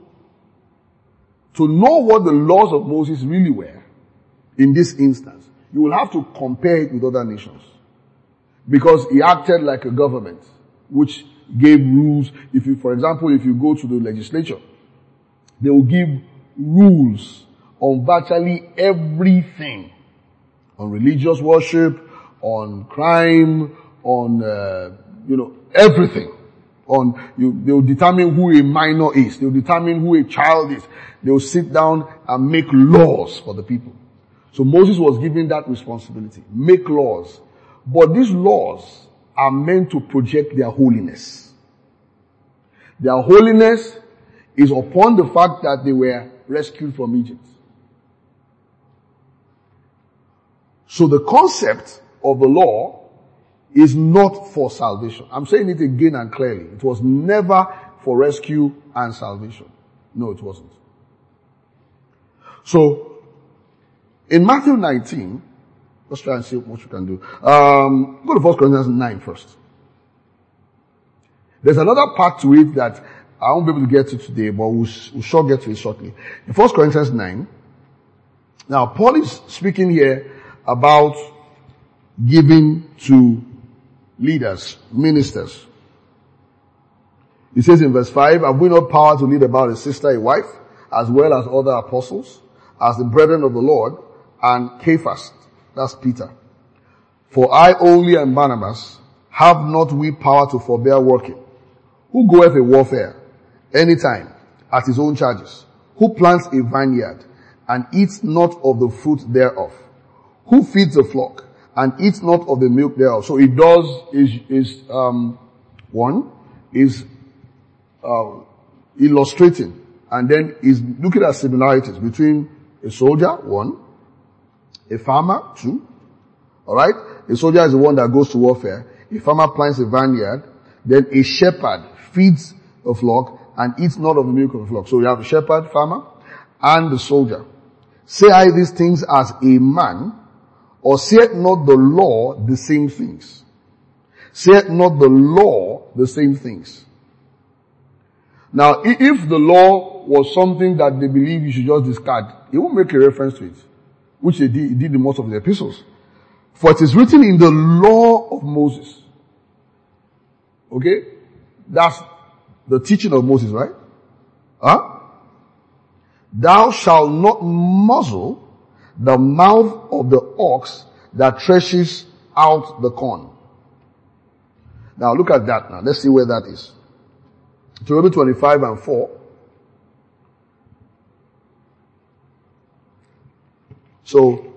[SPEAKER 1] to know what the laws of Moses really were, in this instance, you will have to compare it with other nations. Because he acted like a government, which gave rules. If you, for example, if you go to the legislature, they will give rules on virtually everything. On religious worship, on crime, on, uh, you know, everything. On, you, they will determine who a minor is. They will determine who a child is. They will sit down and make laws for the people. So Moses was given that responsibility. Make laws. But these laws are meant to project their holiness. Their holiness is upon the fact that they were rescued from Egypt. So the concept of the law is not for salvation. I'm saying it again and clearly. It was never for rescue and salvation. No, it wasn't. So, in Matthew nineteen, let's try and see what you can do. Um, go to First Corinthians nine first. There's another part to it that I won't be able to get to today, but we'll, we'll sure get to it shortly. In First Corinthians nine, now Paul is speaking here about giving to leaders, ministers. He says in verse five, have we not power to lead about a sister, a wife, as well as other apostles, as the brethren of the Lord, and Cephas, that's Peter. For I only and Barnabas have not we power to forbear working. Who goeth a warfare anytime at his own charges? Who plants a vineyard and eats not of the fruit thereof? Who feeds a flock and eats not of the milk thereof? So it does is is um one is uh, illustrating, and then is looking at similarities between a soldier, one, a farmer, two. All right, a soldier is the one that goes to warfare. A farmer plants a vineyard. Then a shepherd feeds a flock and eats not of the milk of the flock. So you have the shepherd, farmer, and the soldier. Say I these things as a man, or saith not the law the same things? Saith not the law the same things? Now, if the law was something that they believe you should just discard, it won't make a reference to it, which they did, did in most of the epistles. For it is written in the law of Moses. Okay? That's the teaching of Moses, right? Huh? Thou shalt not muzzle the mouth of the ox that threshes out the corn. Now look at that now. Let's see where that is. Deuteronomy twenty-five and four. So,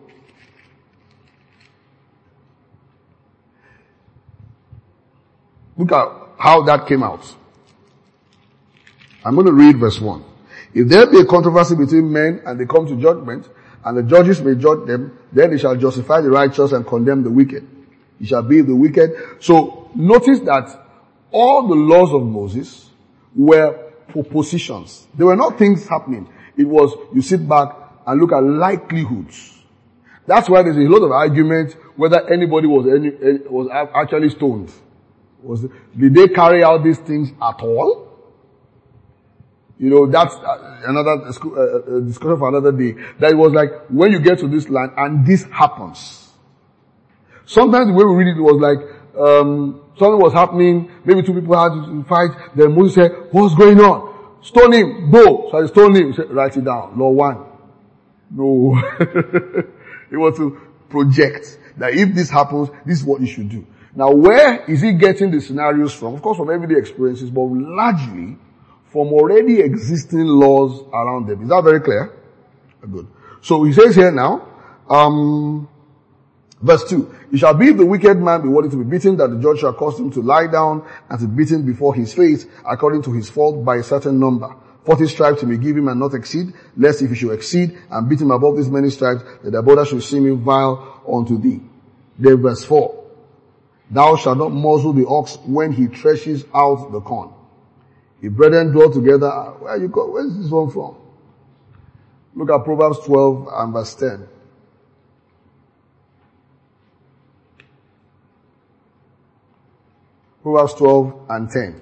[SPEAKER 1] look at how that came out. I'm going to read verse one. If there be a controversy between men and they come to judgment, and the judges may judge them, then they shall justify the righteous and condemn the wicked. He shall be the wicked. So notice that all the laws of Moses were propositions. They were not things happening. It was, you sit back and look at likelihoods. That's why there's a lot of argument whether anybody was any, was actually stoned. Was, did they carry out these things at all? You know, that's another uh, discussion for another day. That it was like, when you get to this land and this happens. Sometimes the way we read it was like, um, something was happening, maybe two people had to fight, then Moses said, what's going on? Stone him, go. So I stone him, he said, write it down. Law one. No. It was to project that if this happens, this is what you should do. Now where is he getting the scenarios from? Of course from everyday experiences, but largely from already existing laws around them. Is that very clear? Good. So he says here now, um, verse two, it shall be if the wicked man be worthy to be beaten, that the judge shall cause him to lie down and to be beaten before his face, according to his fault by a certain number. Forty stripes he may give him and not exceed, lest if he should exceed and beat him above these many stripes, that the brother should seem him vile unto thee. Then verse four, thou shalt not muzzle the ox when he threshes out the corn. If brethren dwell together, where you go? Where's this one from? Look at Proverbs twelve and verse ten. Proverbs twelve and ten.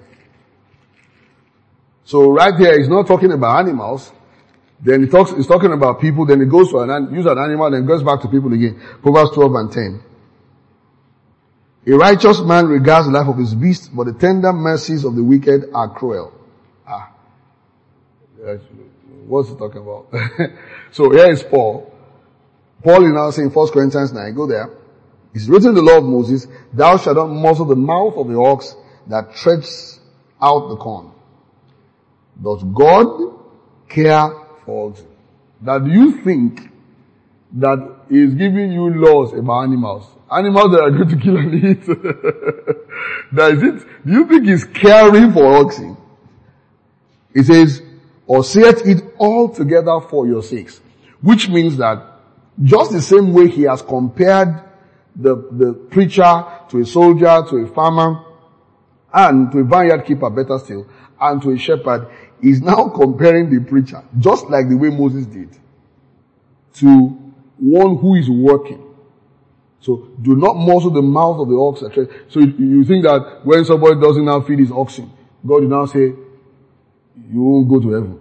[SPEAKER 1] So right there, he's not talking about animals. Then he talks, he's talking about people. Then he goes to an, use an animal, then goes back to people again. Proverbs twelve and ten. A righteous man regards the life of his beast, but the tender mercies of the wicked are cruel. Ah. What's he talking about? So here is Paul. Paul is now saying First Corinthians nine, go there. It's written in the law of Moses, thou shalt not muzzle the mouth of the ox that treads out the corn. Does God care for oxen? That you think that he is giving you laws about animals. Animals that are going to kill and eat. That is it. Do you think he's caring for oxen? He says, or saith it all together for your sakes. Which means that just the same way he has compared the, the preacher to a soldier, to a farmer, and to a vineyard keeper, better still, and to a shepherd, is now comparing the preacher, just like the way Moses did, to one who is working. So do not muzzle the mouth of the ox. So you, you think that when somebody doesn't now feed his oxen, God will now say, you won't go to heaven.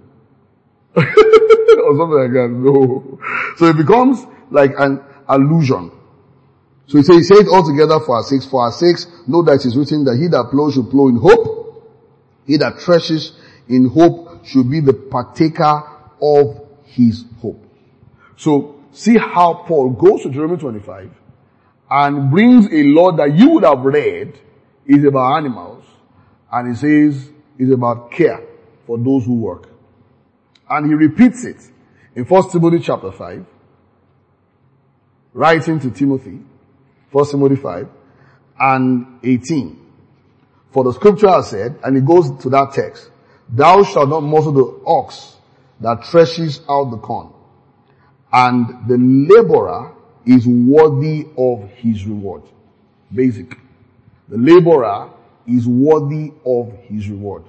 [SPEAKER 1] Or something like that. No. So it becomes like an allusion. So he says, he said it all together for our sakes. For our sakes, know that it is written that he that plows should plow in hope. He that threshes in hope should be the partaker of his hope. So see how Paul goes to Deuteronomy twenty-five and brings a law that you would have read is about animals, and he says is about care for those who work. And he repeats it in First Timothy chapter five, writing to Timothy, First Timothy five and eighteen. For the scripture has said, and it goes to that text, thou shalt not muzzle the ox that threshes out the corn, and the laborer is worthy of his reward. Basic. The laborer is worthy of his reward.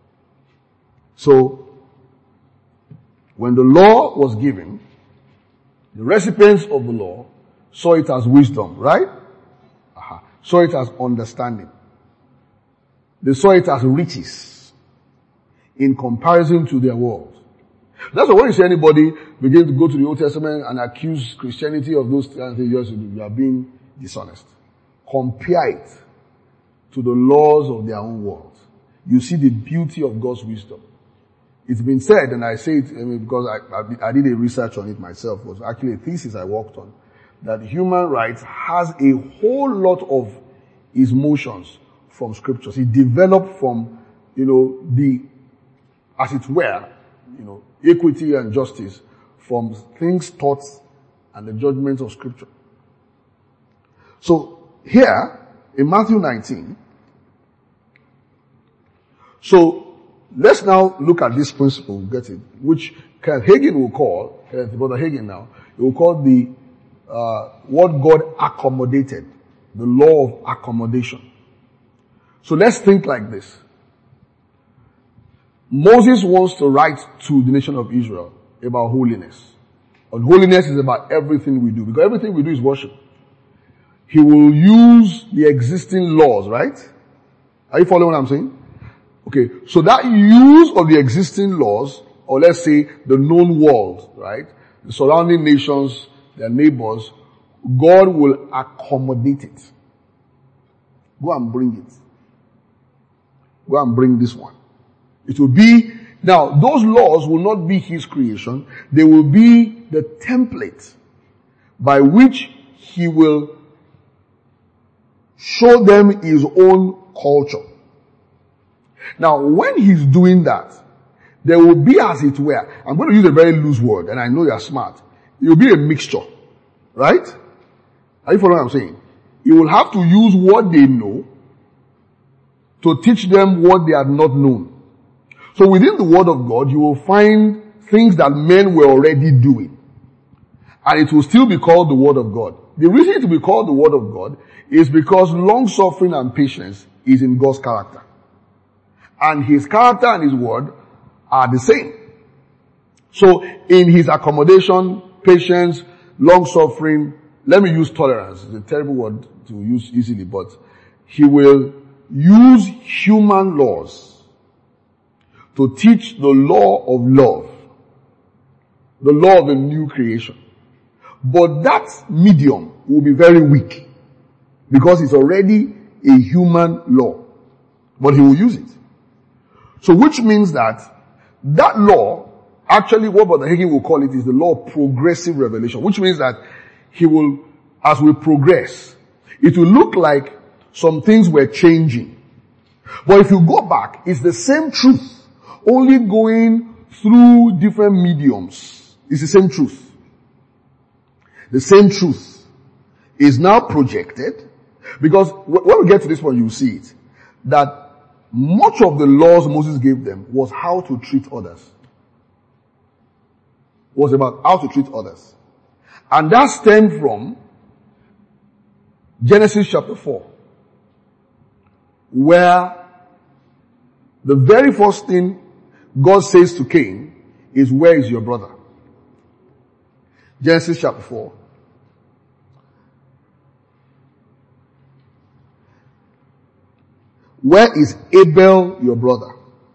[SPEAKER 1] So, when the law was given, the recipients of the law saw it as wisdom, right? Uh-huh. Saw it as understanding. They saw it as riches in comparison to their world. That's why when you see anybody begin to go to the Old Testament and accuse Christianity of those things, you are being dishonest. Compare it to the laws of their own world. You see the beauty of God's wisdom. It's been said, and I say it I mean, because I, I, I did a research on it myself. It was actually a thesis I worked on. That human rights has a whole lot of its motions from scriptures. It developed from, you know, the, as it were, you know, equity and justice from things taught and the judgments of scripture. So here in Matthew nineteen, so let's now look at this principle, get it, which Kenneth Hagin will call, Kenneth Brother Hagin now, he will call the, uh, what God accommodated, the law of accommodation. So let's think like this. Moses wants to write to the nation of Israel about holiness. And holiness is about everything we do, because everything we do is worship. He will use the existing laws, right? Are you following what I'm saying? Okay, so that use of the existing laws, or let's say the known world, right? The surrounding nations, their neighbors, God will accommodate it. Go and bring it. Go and bring this one. It will be, now those laws will not be his creation. They will be the template by which he will show them his own culture. Now when he's doing that, there will be, as it were, I'm going to use a very loose word, and I know you're smart. It will be a mixture. Right? Are you following what I'm saying? You will have to use what they know to teach them what they had not known. So within the Word of God, you will find things that men were already doing. And it will still be called the Word of God. The reason it will be called the Word of God is because long-suffering and patience is in God's character. And His character and His Word are the same. So in His accommodation, patience, long-suffering, let me use tolerance. It's a terrible word to use easily, but He will use human laws to teach the law of love, the law of a new creation. But that medium will be very weak. because it's already a human law. But he will use it. So which means that that law, actually what Brother Hagin will call it is the law of progressive revelation, which means that he will, as we progress, it will look like some things were changing. But if you go back, it's the same truth, only going through different mediums. It's the same truth. The same truth is now projected, because when we get to this point, you see it, that much of the laws Moses gave them was how to treat others. Was about how to treat others. And that stemmed from Genesis chapter four, where the very first thing God says to Cain is, where is your brother? Genesis chapter four. Where is Abel, your brother?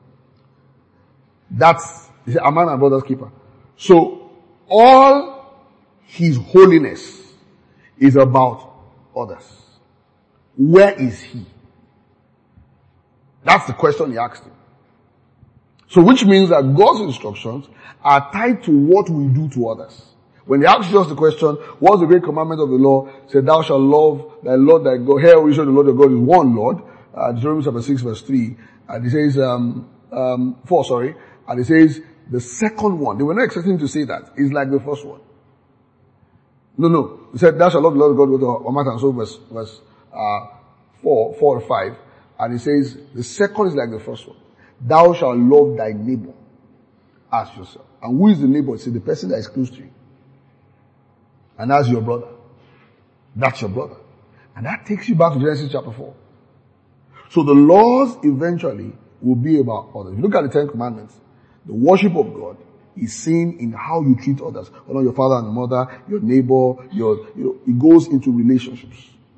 [SPEAKER 1] That's, he said, am I my brother's keeper? So, all his holiness is about others. Where is he? That's the question he asked him. So which means that God's instructions are tied to what we do to others. When they ask us the question, what's the great commandment of the law? Say, thou shalt love thy Lord thy God. Here we show the Lord your God is one Lord. Uh, Deuteronomy chapter six verse three. And it says, um, um, four, sorry. And it says, the second one. They were not expecting to say that. It's like the first one. No, no. It said, thou shalt love the Lord God with all might and soul, verse, verse, uh, four, four or five. And it says, the second is like the first one. Thou shalt love thy neighbor as yourself. And who is the neighbor? It's the person that is close to you. And that's your brother. That's your brother. And that takes you back to Genesis chapter four. So the laws eventually will be about others. If you look at the Ten Commandments, the worship of God is seen in how you treat others. Honor your father and mother, your neighbor, your, you know, it goes into relationships.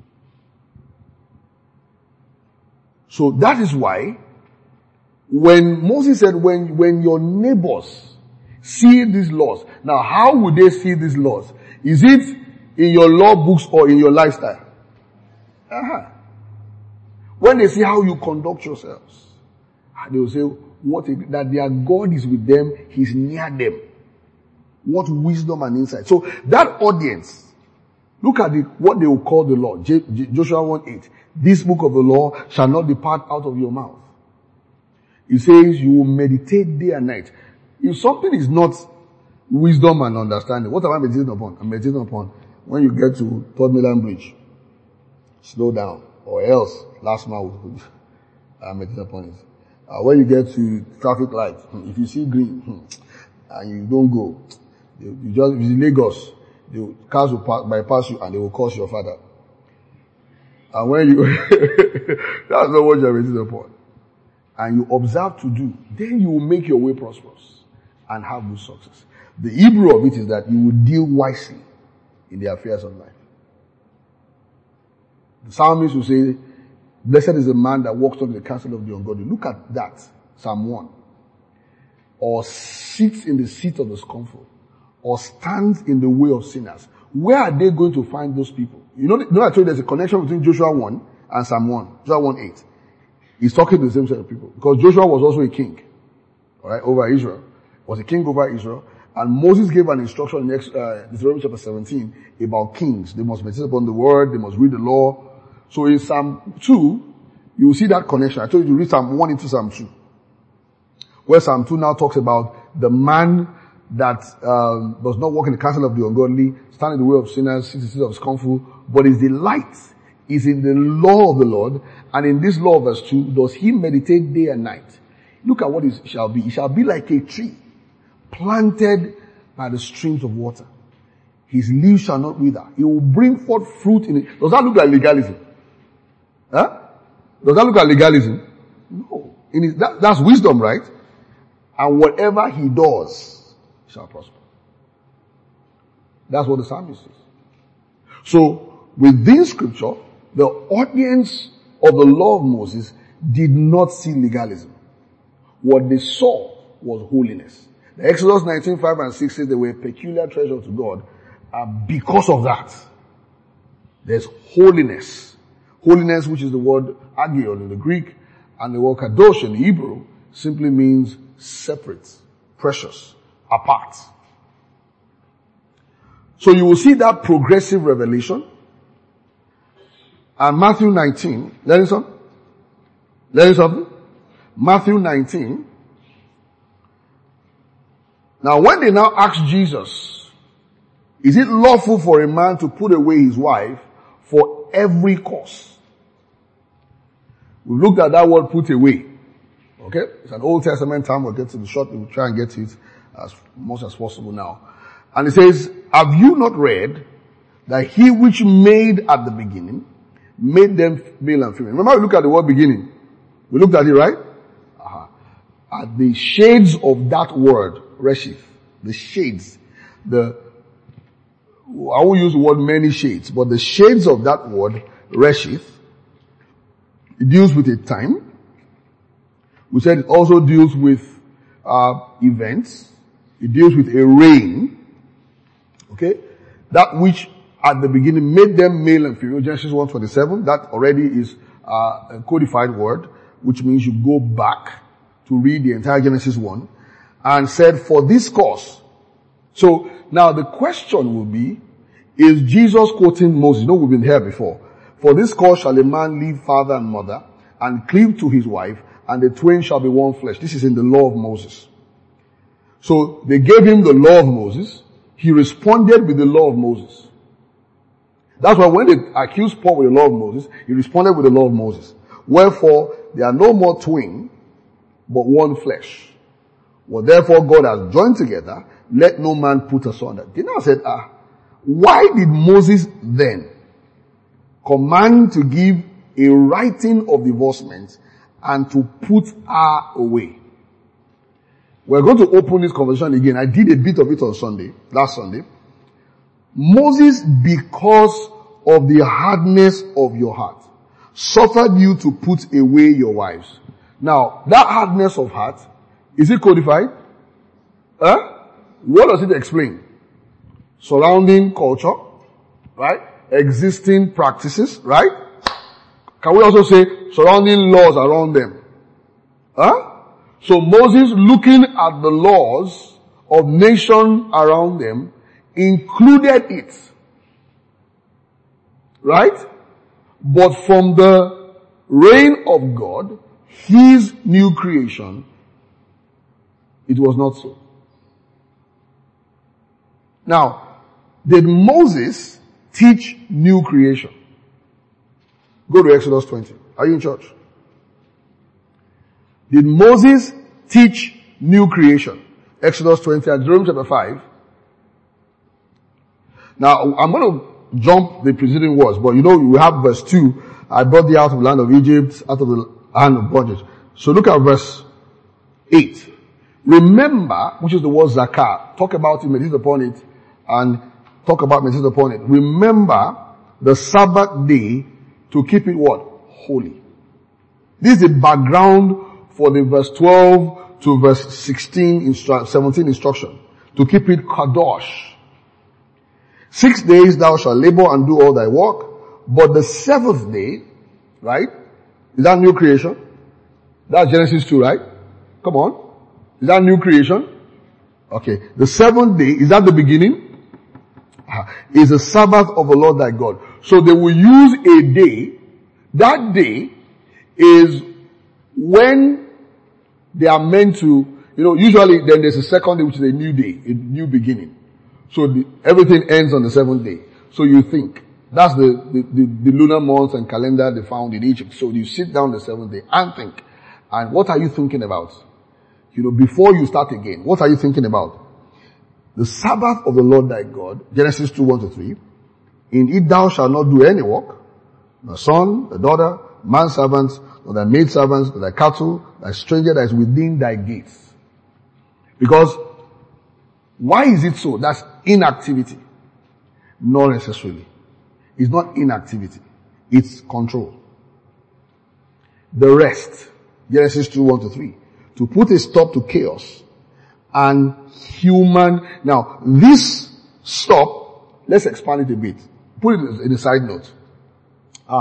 [SPEAKER 1] So that is why when Moses said, when, when your neighbors see these laws, now how would they see these laws? Is it in your law books or in your lifestyle? Uh-huh. When they see how you conduct yourselves, they will say, what, that their God is with them, He's near them. What wisdom and insight. So that audience, look at the, what they will call the law. J, J, Joshua one eight. This book of the law shall not depart out of your mouth. It says you will meditate day and night. If something is not wisdom and understanding, what am I meditating upon? I'm meditating upon when you get to Third Mainland Bridge. Slow down. Or else, last mile, I'm meditating upon it. Uh, when you get to traffic light, if you see green, and you don't go, you, you just, if it's in Lagos, the cars will pass, bypass you and they will curse your father. And when you, that's not what you're meditating upon. And you observe to do, then you will make your way prosperous and have good success. The Hebrew of it is that you will deal wisely in the affairs of life. The psalmist will say, blessed is the man that walks on the counsel of the ungodly. Look at that, Psalm one. Or sits in the seat of the scornful. Or stands in the way of sinners. Where are they going to find those people? You know, you know I told you there's a connection between Joshua one and Psalm one. Joshua one eight. He's talking to the same set of people. Because Joshua was also a king. Alright, over Israel. Was a king over Israel. And Moses gave an instruction in uh, Deuteronomy chapter seventeen about kings. They must meditate upon the word. They must read the law. So in Psalm two, you will see that connection. I told you to read Psalm one into Psalm two. Where Psalm two now talks about the man that um, does not walk in the counsel of the ungodly, stand in the way of sinners, sit in the seat of scornful, but his delight is in the law of the Lord. And in this law, verse two, does he meditate day and night. Look at what it shall be. It shall be like a tree planted by the streams of water. His leaves shall not wither. He will bring forth fruit in it. Does that look like legalism? Huh? Does that look like legalism? No. In his, that, that's wisdom, right? And whatever he does shall prosper. That's what the psalmist says. So, within scripture, the audience of the law of Moses did not see legalism. What they saw was holiness. The Exodus nineteen, five and six says they were a peculiar treasure to God. And because of that, there's holiness Holiness, which is the word agion in the Greek, and the word kadosh in the Hebrew, simply means separate, precious, apart. So you will see that progressive revelation. And Matthew nineteen, learning something? Learning something? Matthew nineteen. Now when they now ask Jesus, is it lawful for a man to put away his wife for every cause? We looked at that word put away. Okay? It's an Old Testament term. We'll get to the short. We'll try and get to it as much as possible now. And it says, have you not read that he which made at the beginning made them male and female? Remember we looked at the word beginning. We looked at it, right? Uh-huh. At the shades of that word, reshith, the shades, the, I won't use the word many shades, but the shades of that word, reshith, it deals with a time. We said it also deals with, uh, events. It deals with a reign. Okay? That which at the beginning made them male and female. Genesis one twenty-seven. That already is uh, a codified word, which means you go back to read the entire Genesis one and said, for this cause. So now the question will be, is Jesus quoting Moses? No, we've been here before. For this cause shall a man leave father and mother and cleave to his wife, and the twain shall be one flesh. This is in the law of Moses. So they gave him the law of Moses. He responded with the law of Moses. That's why when they accused Paul with the law of Moses, he responded with the law of Moses. Wherefore, they are no more twain, but one flesh. What therefore God has joined together, let no man put asunder. They now said, ah, why did Moses then command to give a writing of divorcement and to put her away? We're going to open this conversation again. I did a bit of it on Sunday, last Sunday. Moses, because of the hardness of your heart, suffered you to put away your wives. Now, that hardness of heart, is it codified? Huh? What does it explain? Surrounding culture, right? Existing practices, right? Can we also say surrounding laws around them? Huh? So Moses, looking at the laws of nation around them, included it. Right? But from the reign of God, his new creation, it was not so. Now, did Moses teach new creation? Go to Exodus twenty. Are you in church? Did Moses teach new creation? Exodus twenty and Deuteronomy chapter five. Now, I'm going to jump the preceding words, but you know, we have verse two. I brought thee out of the land of Egypt, out of the hand of bondage. So look at verse eight. Remember, which is the word zakah. Talk about it, meditate upon it, and talk about meditate upon it. Remember the Sabbath day to keep it what? Holy. This is the background for the verse twelve to verse sixteen, instru- seventeen instruction. To keep it kadosh. Six days thou shalt labor and do all thy work, but the seventh day, right? Is that new creation? That's Genesis two, right? Come on. Is that new creation? Okay. The seventh day, is that the beginning? Is the Sabbath of the Lord thy God. So they will use a day. That day is when they are meant to, you know, usually then there's a second day which is a new day, a new beginning. So the, everything ends on the seventh day. So you think, that's the, the, the, the lunar month and calendar they found in Egypt. So you sit down the seventh day and think. And what are you thinking about? You know, before you start again, what are you thinking about? The Sabbath of the Lord thy God, Genesis two, one to three. In it thou shalt not do any work, the son, the daughter, manservants, nor thy maidservants, nor thy cattle, thy stranger that is within thy gates. Because, why is it so? That's inactivity. Not necessarily. It's not inactivity. It's control. The rest, Genesis two, one to three. To put a stop to chaos and human. Now, this stop, let's expand it a bit. Put it in a side note. Um,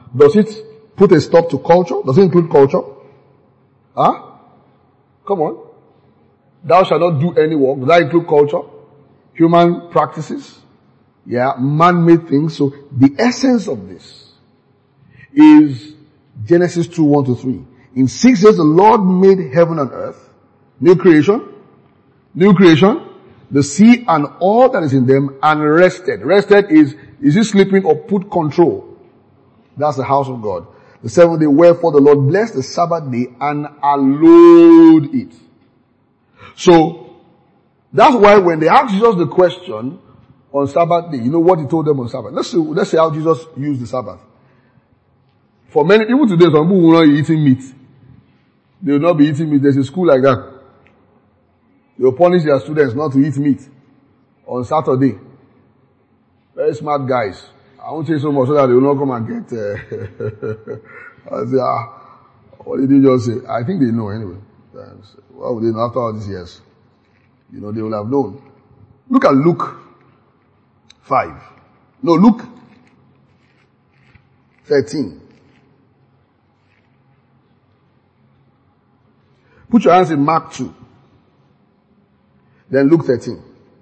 [SPEAKER 1] Does it put a stop to culture? Does it include culture? Huh? Come on. Thou shalt not do any work. Does that include culture? Human practices? Yeah, man-made things. So the essence of this is Genesis two, one to three. In six days the Lord made heaven and earth. New creation. New creation. The sea and all that is in them, and rested. Rested is, is he sleeping or put control? That's the house of God. The seventh day, wherefore the Lord blessed the Sabbath day and allowed it. So, that's why when they asked Jesus the question on Sabbath day, you know what he told them on Sabbath? Let's see, let's see how Jesus used the Sabbath. For many people today, some people will not be eating meat. They will not be eating meat. There's a school like that. They will punish their students not to eat meat on Saturday. Very smart guys. I won't say so much so that they will not come and get, uh, I say, ah, what did you just say? I think they know anyway. What would they know after all these years? You know, they will have known. Look at Luke five. No, Luke thirteen. Put your hands in Mark two. Then Luke thirteen.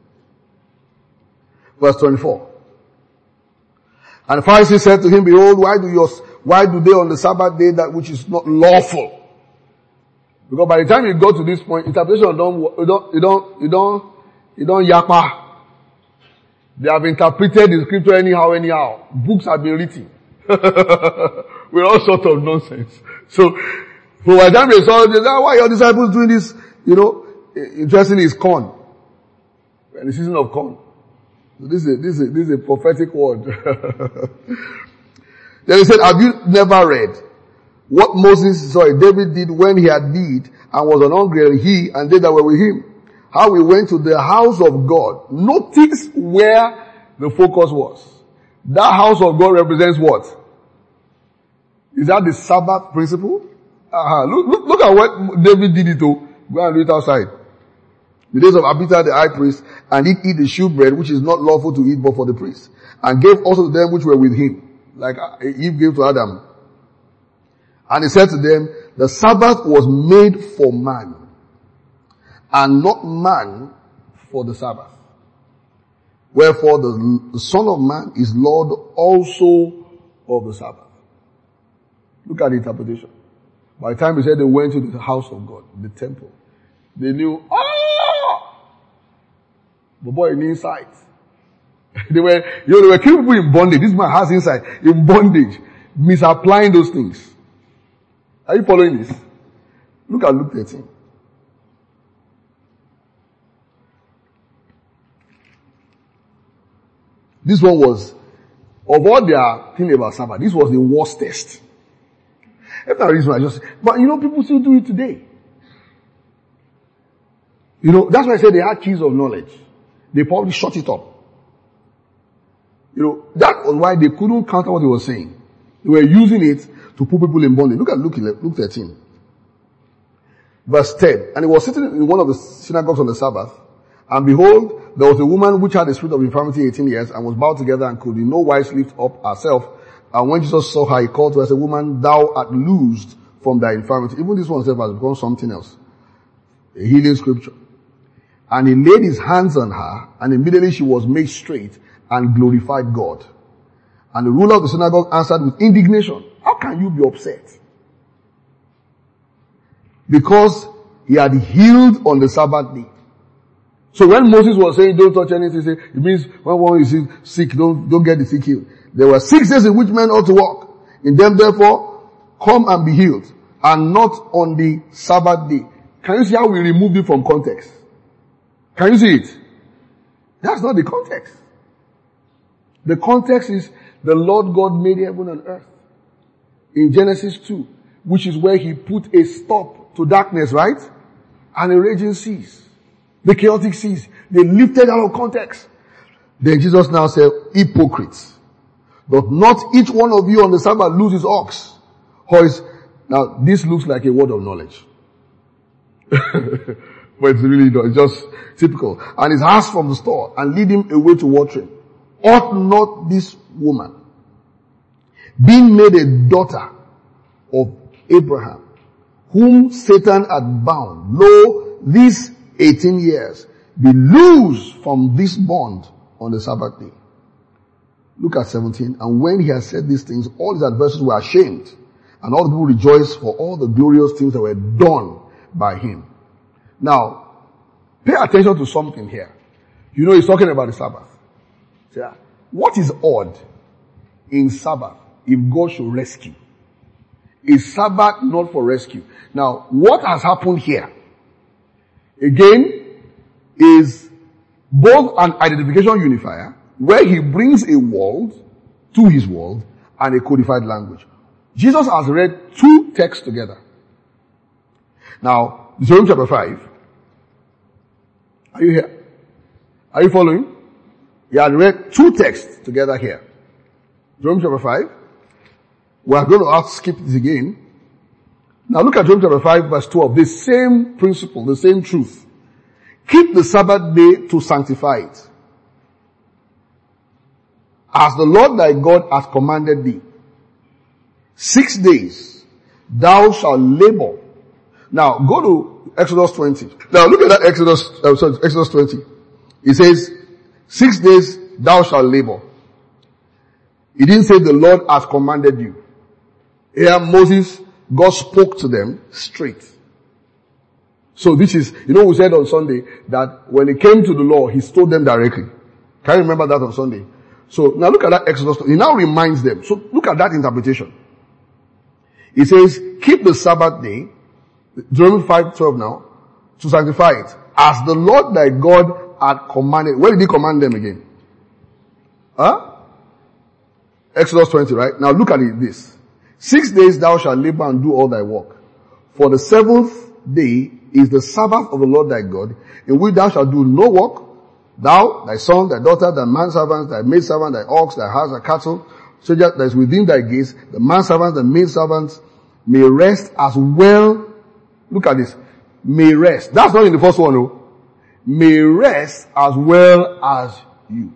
[SPEAKER 1] Verse twenty-four. And the Pharisees said to him, behold, why do your, why do they on the Sabbath day that which is not lawful? Because by the time you go to this point, interpretation don't, you don't, you don't, you don't, you don't yapa. They have interpreted the scripture anyhow, anyhow. Books have been written. With all sorts of nonsense. So, so by the time they saw, they said, why are your disciples doing this? You know, interestingly, it's corn. And the season of corn. So this is a, this is a, this is a prophetic word. Then he said, have you never read what Moses, sorry, David did when he had need and was an hungry, and he and they that were with him? How he went to the house of God. Notice where the focus was. That house of God represents what? Is that the Sabbath principle? Uh-huh. Look, look, look at what David did it to. Go and do it outside. The days of Abiathar the high priest, and he'd eat the shewbread, which is not lawful to eat but for the priest, and gave also to them which were with him, like Eve gave to Adam. And he said to them, the Sabbath was made for man, and not man for the Sabbath. Wherefore the, the Son of Man is Lord also of the Sabbath. Look at the interpretation. By the time he said they went to the house of God, the temple, they knew, oh! The boy in insight. They were, you know, they were keeping people in bondage. This man has insight, in bondage, misapplying those things. Are you following this? Look at Luke thirteen. This one was, of all their thing about Sabbath, this was the worst test. That's the reason I just, but you know, people still do it today. You know, that's why I said they had keys of knowledge. They probably shut it up. You know, that was why they couldn't counter what he was saying. They were using it to put people in bondage. Look at Luke, Luke thirteen. Verse ten. And he was sitting in one of the synagogues on the Sabbath, and behold, there was a woman which had a spirit of infirmity eighteen years, and was bowed together and could in no wise lift up herself. And when Jesus saw her, he called to her and said, woman, thou art loosed from thy infirmity. Even this one itself has become something else. A healing scripture. And he laid his hands on her, and immediately she was made straight and glorified God. And the ruler of the synagogue answered with indignation, how can you be upset? Because he had healed on the Sabbath day. So when Moses was saying don't touch anything, say, it means when one is sick, don't, don't get the sick healed. There were six days in which men ought to walk. In them therefore, come and be healed, and not on the Sabbath day. Can you see how we removed it from context? Can you see it? That's not the context. The context is the Lord God made heaven and earth. In Genesis two, which is where he put a stop to darkness, right? And the raging seas. The chaotic seas. They lifted out of context. Then Jesus now said, hypocrites. But not each one of you on the Sabbath lose his ox. Or his, now this looks like a word of knowledge. But it's really not. It's just typical. And his ass from the store and lead him away to watering. Ought not this woman, being made a daughter of Abraham, whom Satan had bound, lo, these eighteen years, be loosed from this bond on the Sabbath day. Look at seventeen. And when he had said these things, all his adversaries were ashamed, and all the people rejoiced for all the glorious things that were done by him. Now, pay attention to something here. You know he's talking about the Sabbath. Yeah. What is odd in Sabbath if God should rescue? Is Sabbath not for rescue? Now, what has happened here, again, is both an identification unifier, where he brings a world to his world, and a codified language. Jesus has read two texts together. Now, Deuteronomy chapter five. Are you here? Are you following? He had read two texts together here. Deuteronomy chapter five. We are going to have to skip this again. Now look at Deuteronomy chapter five verse twelve. The same principle, the same truth. Keep the Sabbath day to sanctify it, as the Lord thy God hath commanded thee. Six days thou shalt labor. Now go to Exodus twenty. Now look at that Exodus, uh, sorry, Exodus twenty. It says, six days thou shalt labor. It didn't say the Lord hath commanded you. Here Moses, God spoke to them straight. So this is, you know, we said on Sunday that when it came to the law, he told them directly. Can you remember that on Sunday? So now look at that Exodus. He now reminds them. So look at that interpretation. He says, keep the Sabbath day, Deuteronomy five twelve now, to sanctify it, as the Lord thy God had commanded. Where did he command them again? Huh? Exodus twenty, right? Now look at it, this. Six days thou shalt labor and do all thy work. For the seventh day is the Sabbath of the Lord thy God, in which thou shalt do no work, thou, thy son, thy daughter, thy manservant, thy maidservant, thy ox, thy house, thy cattle, so that is within thy gates, the manservants, the maidservants may rest as well. Look at this. May rest. That's not in the first one, no. May rest as well as you.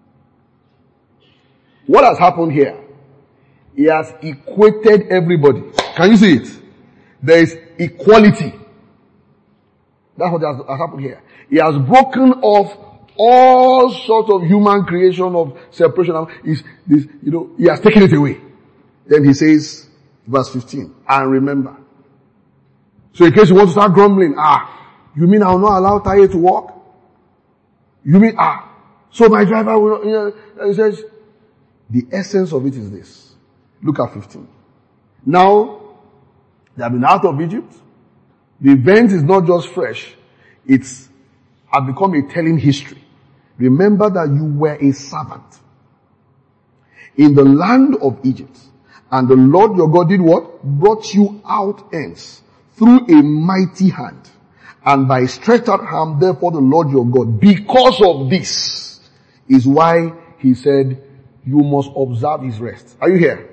[SPEAKER 1] What has happened here? He has equated everybody. Can you see it? There is equality. That's what has, has happened here. He has broken off all sorts of human creation of separation. Is this, you know, he has taken it away. Then he says, verse fifteen, and remember. So in case you want to start grumbling, ah, you mean I will not allow Taye to walk? You mean, ah, so my driver will not, you know, he says, the essence of it is this. Look at fifteen. Now, they have been out of Egypt. The event is not just fresh. It's had become a telling history. Remember that you were a servant in the land of Egypt. And the Lord your God did what? Brought you out hence through a mighty hand. And by stretched out arm, therefore the Lord your God, because of this, is why he said, you must observe his rest. Are you here?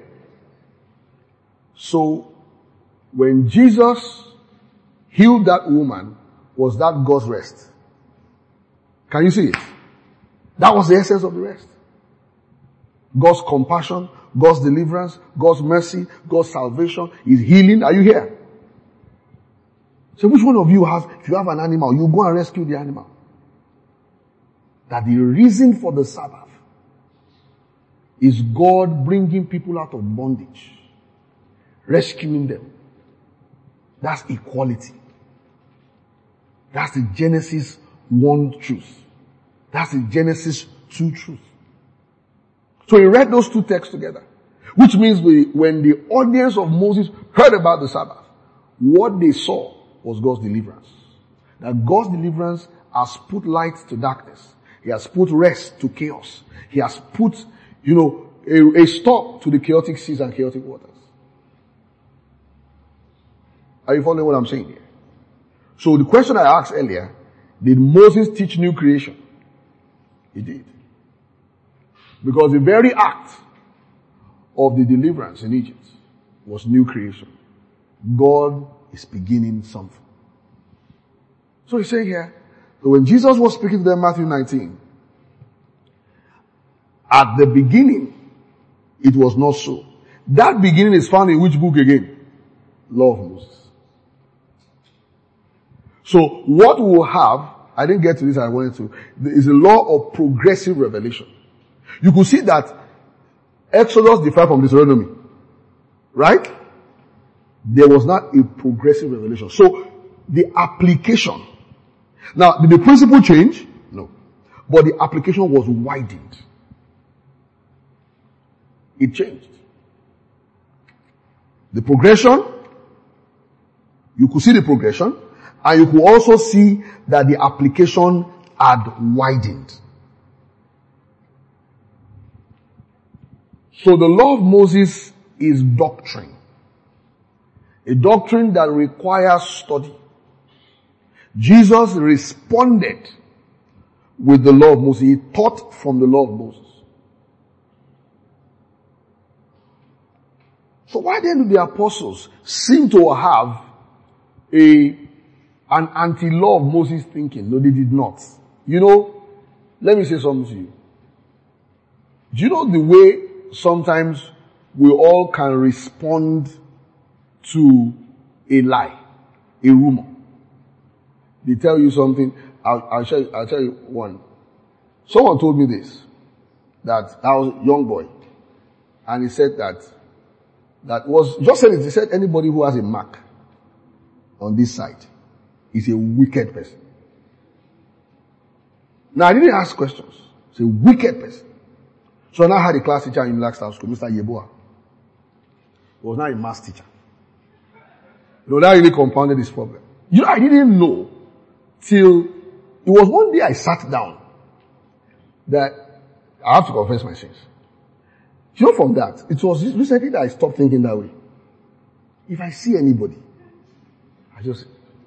[SPEAKER 1] So, when Jesus healed that woman, was that God's rest? Can you see it? That was the essence of the rest. God's compassion, God's deliverance, God's mercy, God's salvation, His healing. Are you here? So which one of you has, if you have an animal, you go and rescue the animal? That the reason for the Sabbath is God bringing people out of bondage, rescuing them. That's equality. That's the Genesis one truth. That's the Genesis two truth. So he read those two texts together. Which means we, when the audience of Moses heard about the Sabbath, what they saw was God's deliverance. That God's deliverance has put light to darkness. He has put rest to chaos. He has put, you know, a, a stop to the chaotic seas and chaotic waters. Are you following what I'm saying here? So the question I asked earlier, did Moses teach new creation? He did. Because the very act of the deliverance in Egypt was new creation. God is beginning something. So he's saying here, that when Jesus was speaking to them, Matthew nineteen, at the beginning, it was not so. That beginning is found in which book again? Law of Moses. So what we will have, I didn't get to this, I wanted to, is a law of progressive revelation. You could see that Exodus differed from Deuteronomy. Right? There was not a progressive revelation. So the application. Now, did the principle change? No. But the application was widened. It changed. The progression, you could see the progression, and you could also see that the application had widened. So the law of Moses is doctrine. A doctrine that requires study. Jesus responded with the law of Moses. He taught from the law of Moses. So why then do the apostles seem to have a, an anti-law of Moses thinking? No, they did not. You know, let me say something to you. Do you know the way sometimes we all can respond to a lie, a rumor? They tell you something, I'll, I'll, show you, I'll tell you one. Someone told me this, that I was a young boy, and he said that, that was, just said it, he said anybody who has a mark on this side is a wicked person. Now I didn't ask questions. It's a wicked person. So I now had a class teacher in Blackstown School, Mister Yeboah. He was not a math teacher. You know, that really compounded this problem. You know, I didn't know till, it was one day I sat down that I have to confess my sins. You know, from that, it was recently that I stopped thinking that way. If I see anybody, I just,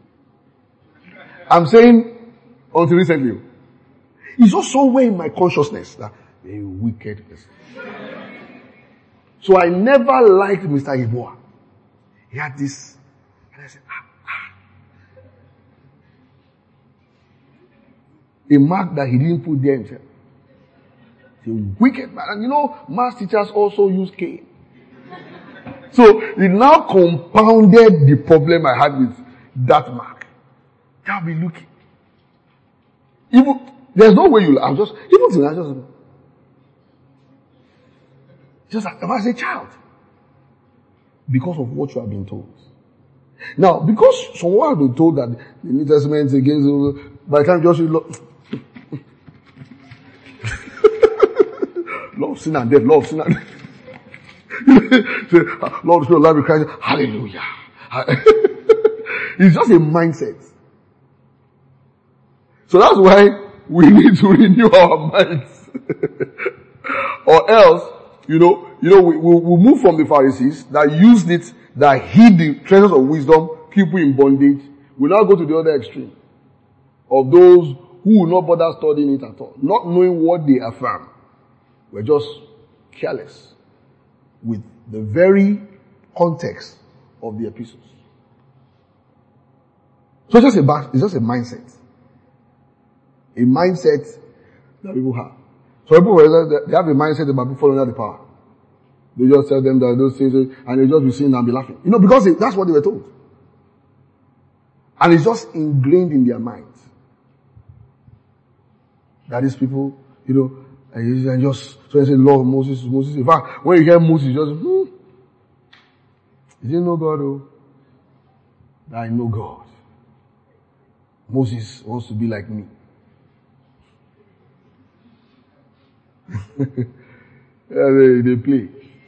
[SPEAKER 1] I'm saying, until recently, it's just somewhere in my consciousness that a wicked person. So I never liked Mister Yeboah. He had this, and I said, ah, ah. A mark that he didn't put there himself. A wicked man. And you know, math teachers also use K. So it now compounded the problem I had with that mark. I'll be looking. Even, there's no way you'll, I'm just, even till I just, just as a child. Because of what you have been told. Now, because someone has been told that the New Testament is against, by the time you just read, Lord, sin and death, Lord, sin and death. Lord, Spirit, love Christ. Hallelujah. It's just a mindset. So that's why we need to renew our minds. Or else, you know, you know, we will we'll move from the Pharisees that used it, that hid the treasures of wisdom, people in bondage. We now go to the other extreme of those who will not bother studying it at all, not knowing what they affirm. We're just careless with the very context of the epistles. So it's just a back, it's just a mindset. A mindset that people have. So people, they have a mindset about people falling under the power. They just tell them that those things, and they just be singing and be laughing. You know, because they, that's what they were told. And it's just ingrained in their minds. That these people, you know, and just, so they say, Lord, Moses, Moses. In fact, when you hear Moses, you just, hmm, you didn't know God, oh. I know God. Moses wants to be like me. Yeah, they, they play.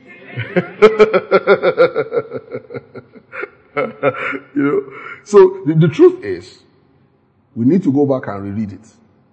[SPEAKER 1] You know, so the, the truth is, we need to go back and reread it.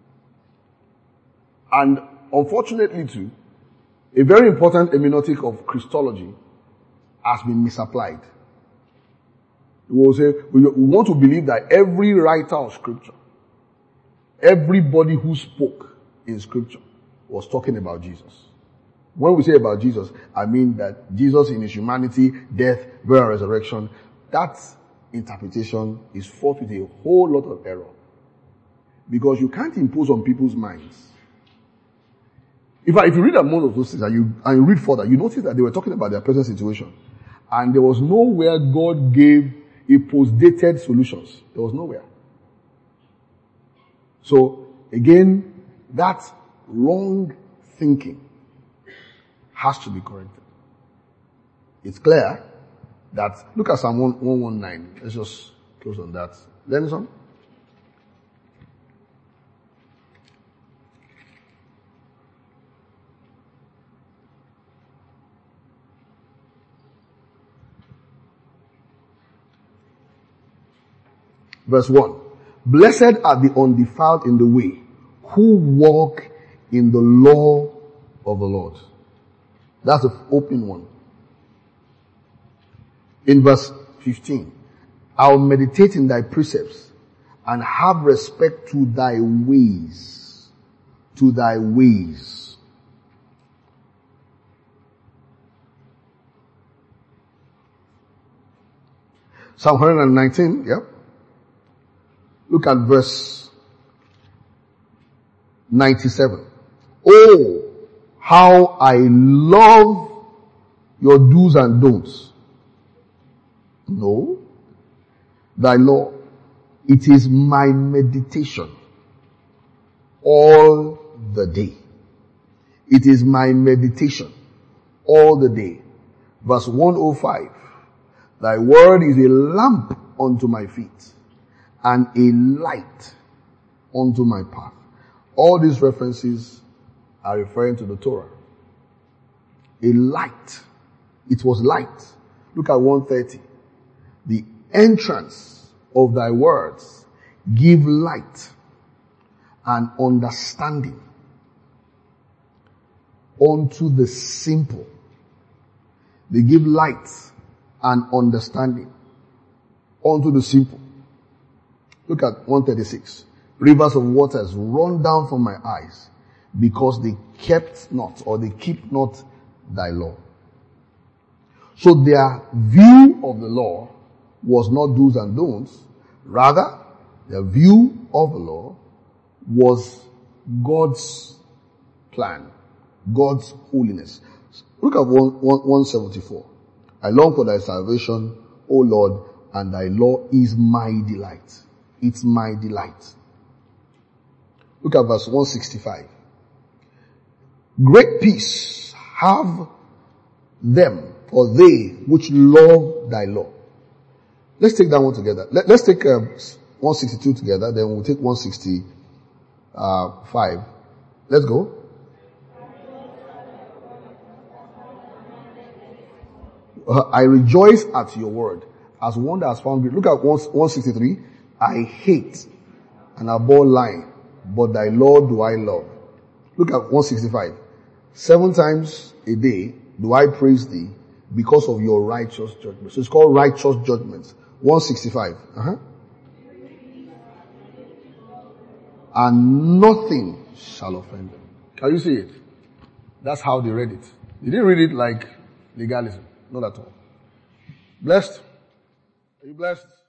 [SPEAKER 1] And unfortunately too, a very important hermeneutic of Christology has been misapplied. We will say, we, we want to believe that every writer of scripture, everybody who spoke in scripture was talking about Jesus. When we say about Jesus, I mean that Jesus in his humanity, death, burial, and resurrection, that interpretation is fraught with a whole lot of error. Because you can't impose on people's minds In fact, if you read most of those things and you, and you read further, you notice that they were talking about their present situation. And there was nowhere God gave a post-dated solutions. There was nowhere. So, again, that wrong thinking has to be corrected. It's clear that, look at Psalm one nineteen. Let's just close on that. Lenson? Verse one. Blessed are the undefiled in the way, who walk in the law of the Lord. That's the open one. In verse fifteen, I'll meditate in thy precepts and have respect to thy ways. To thy ways. Psalm one nineteen, yeah. Look at verse ninety-seven. Oh, how I love your do's and don'ts. No. Thy law, it is my meditation all the day. It is my meditation all the day. Verse one oh five. Thy word is a lamp unto my feet and a light unto my path. All these references are referring to the Torah. A light. It was light. Look at one thirty. The entrance of thy words give light and understanding unto the simple. They give light and understanding unto the simple. Look at one thirty-six. Rivers of waters run down from my eyes because they kept not, or they keep not thy law. So their view of the law was not do's and don'ts. Rather, their view of the law was God's plan, God's holiness. Look at one seventy-four. I long for thy salvation, O Lord, and thy law is my delight. It's my delight. Look at verse one sixty-five. Great peace have them, or they which love thy law. Let's take that one together. Let, let's take uh, one sixty-two together, then we'll take one sixty-five. Let's go. Uh, I rejoice at your word as one that has found great. Look at one sixty-three. I hate and abhor lying, but thy law do I love. Look at one sixty-five. Seven times a day do I praise thee because of your righteous judgment. So it's called righteous judgments. one sixty-five. Uh-huh. And nothing shall offend them. Can you see it? That's how they read it. They didn't read it like legalism. Not at all. Blessed? Are you blessed?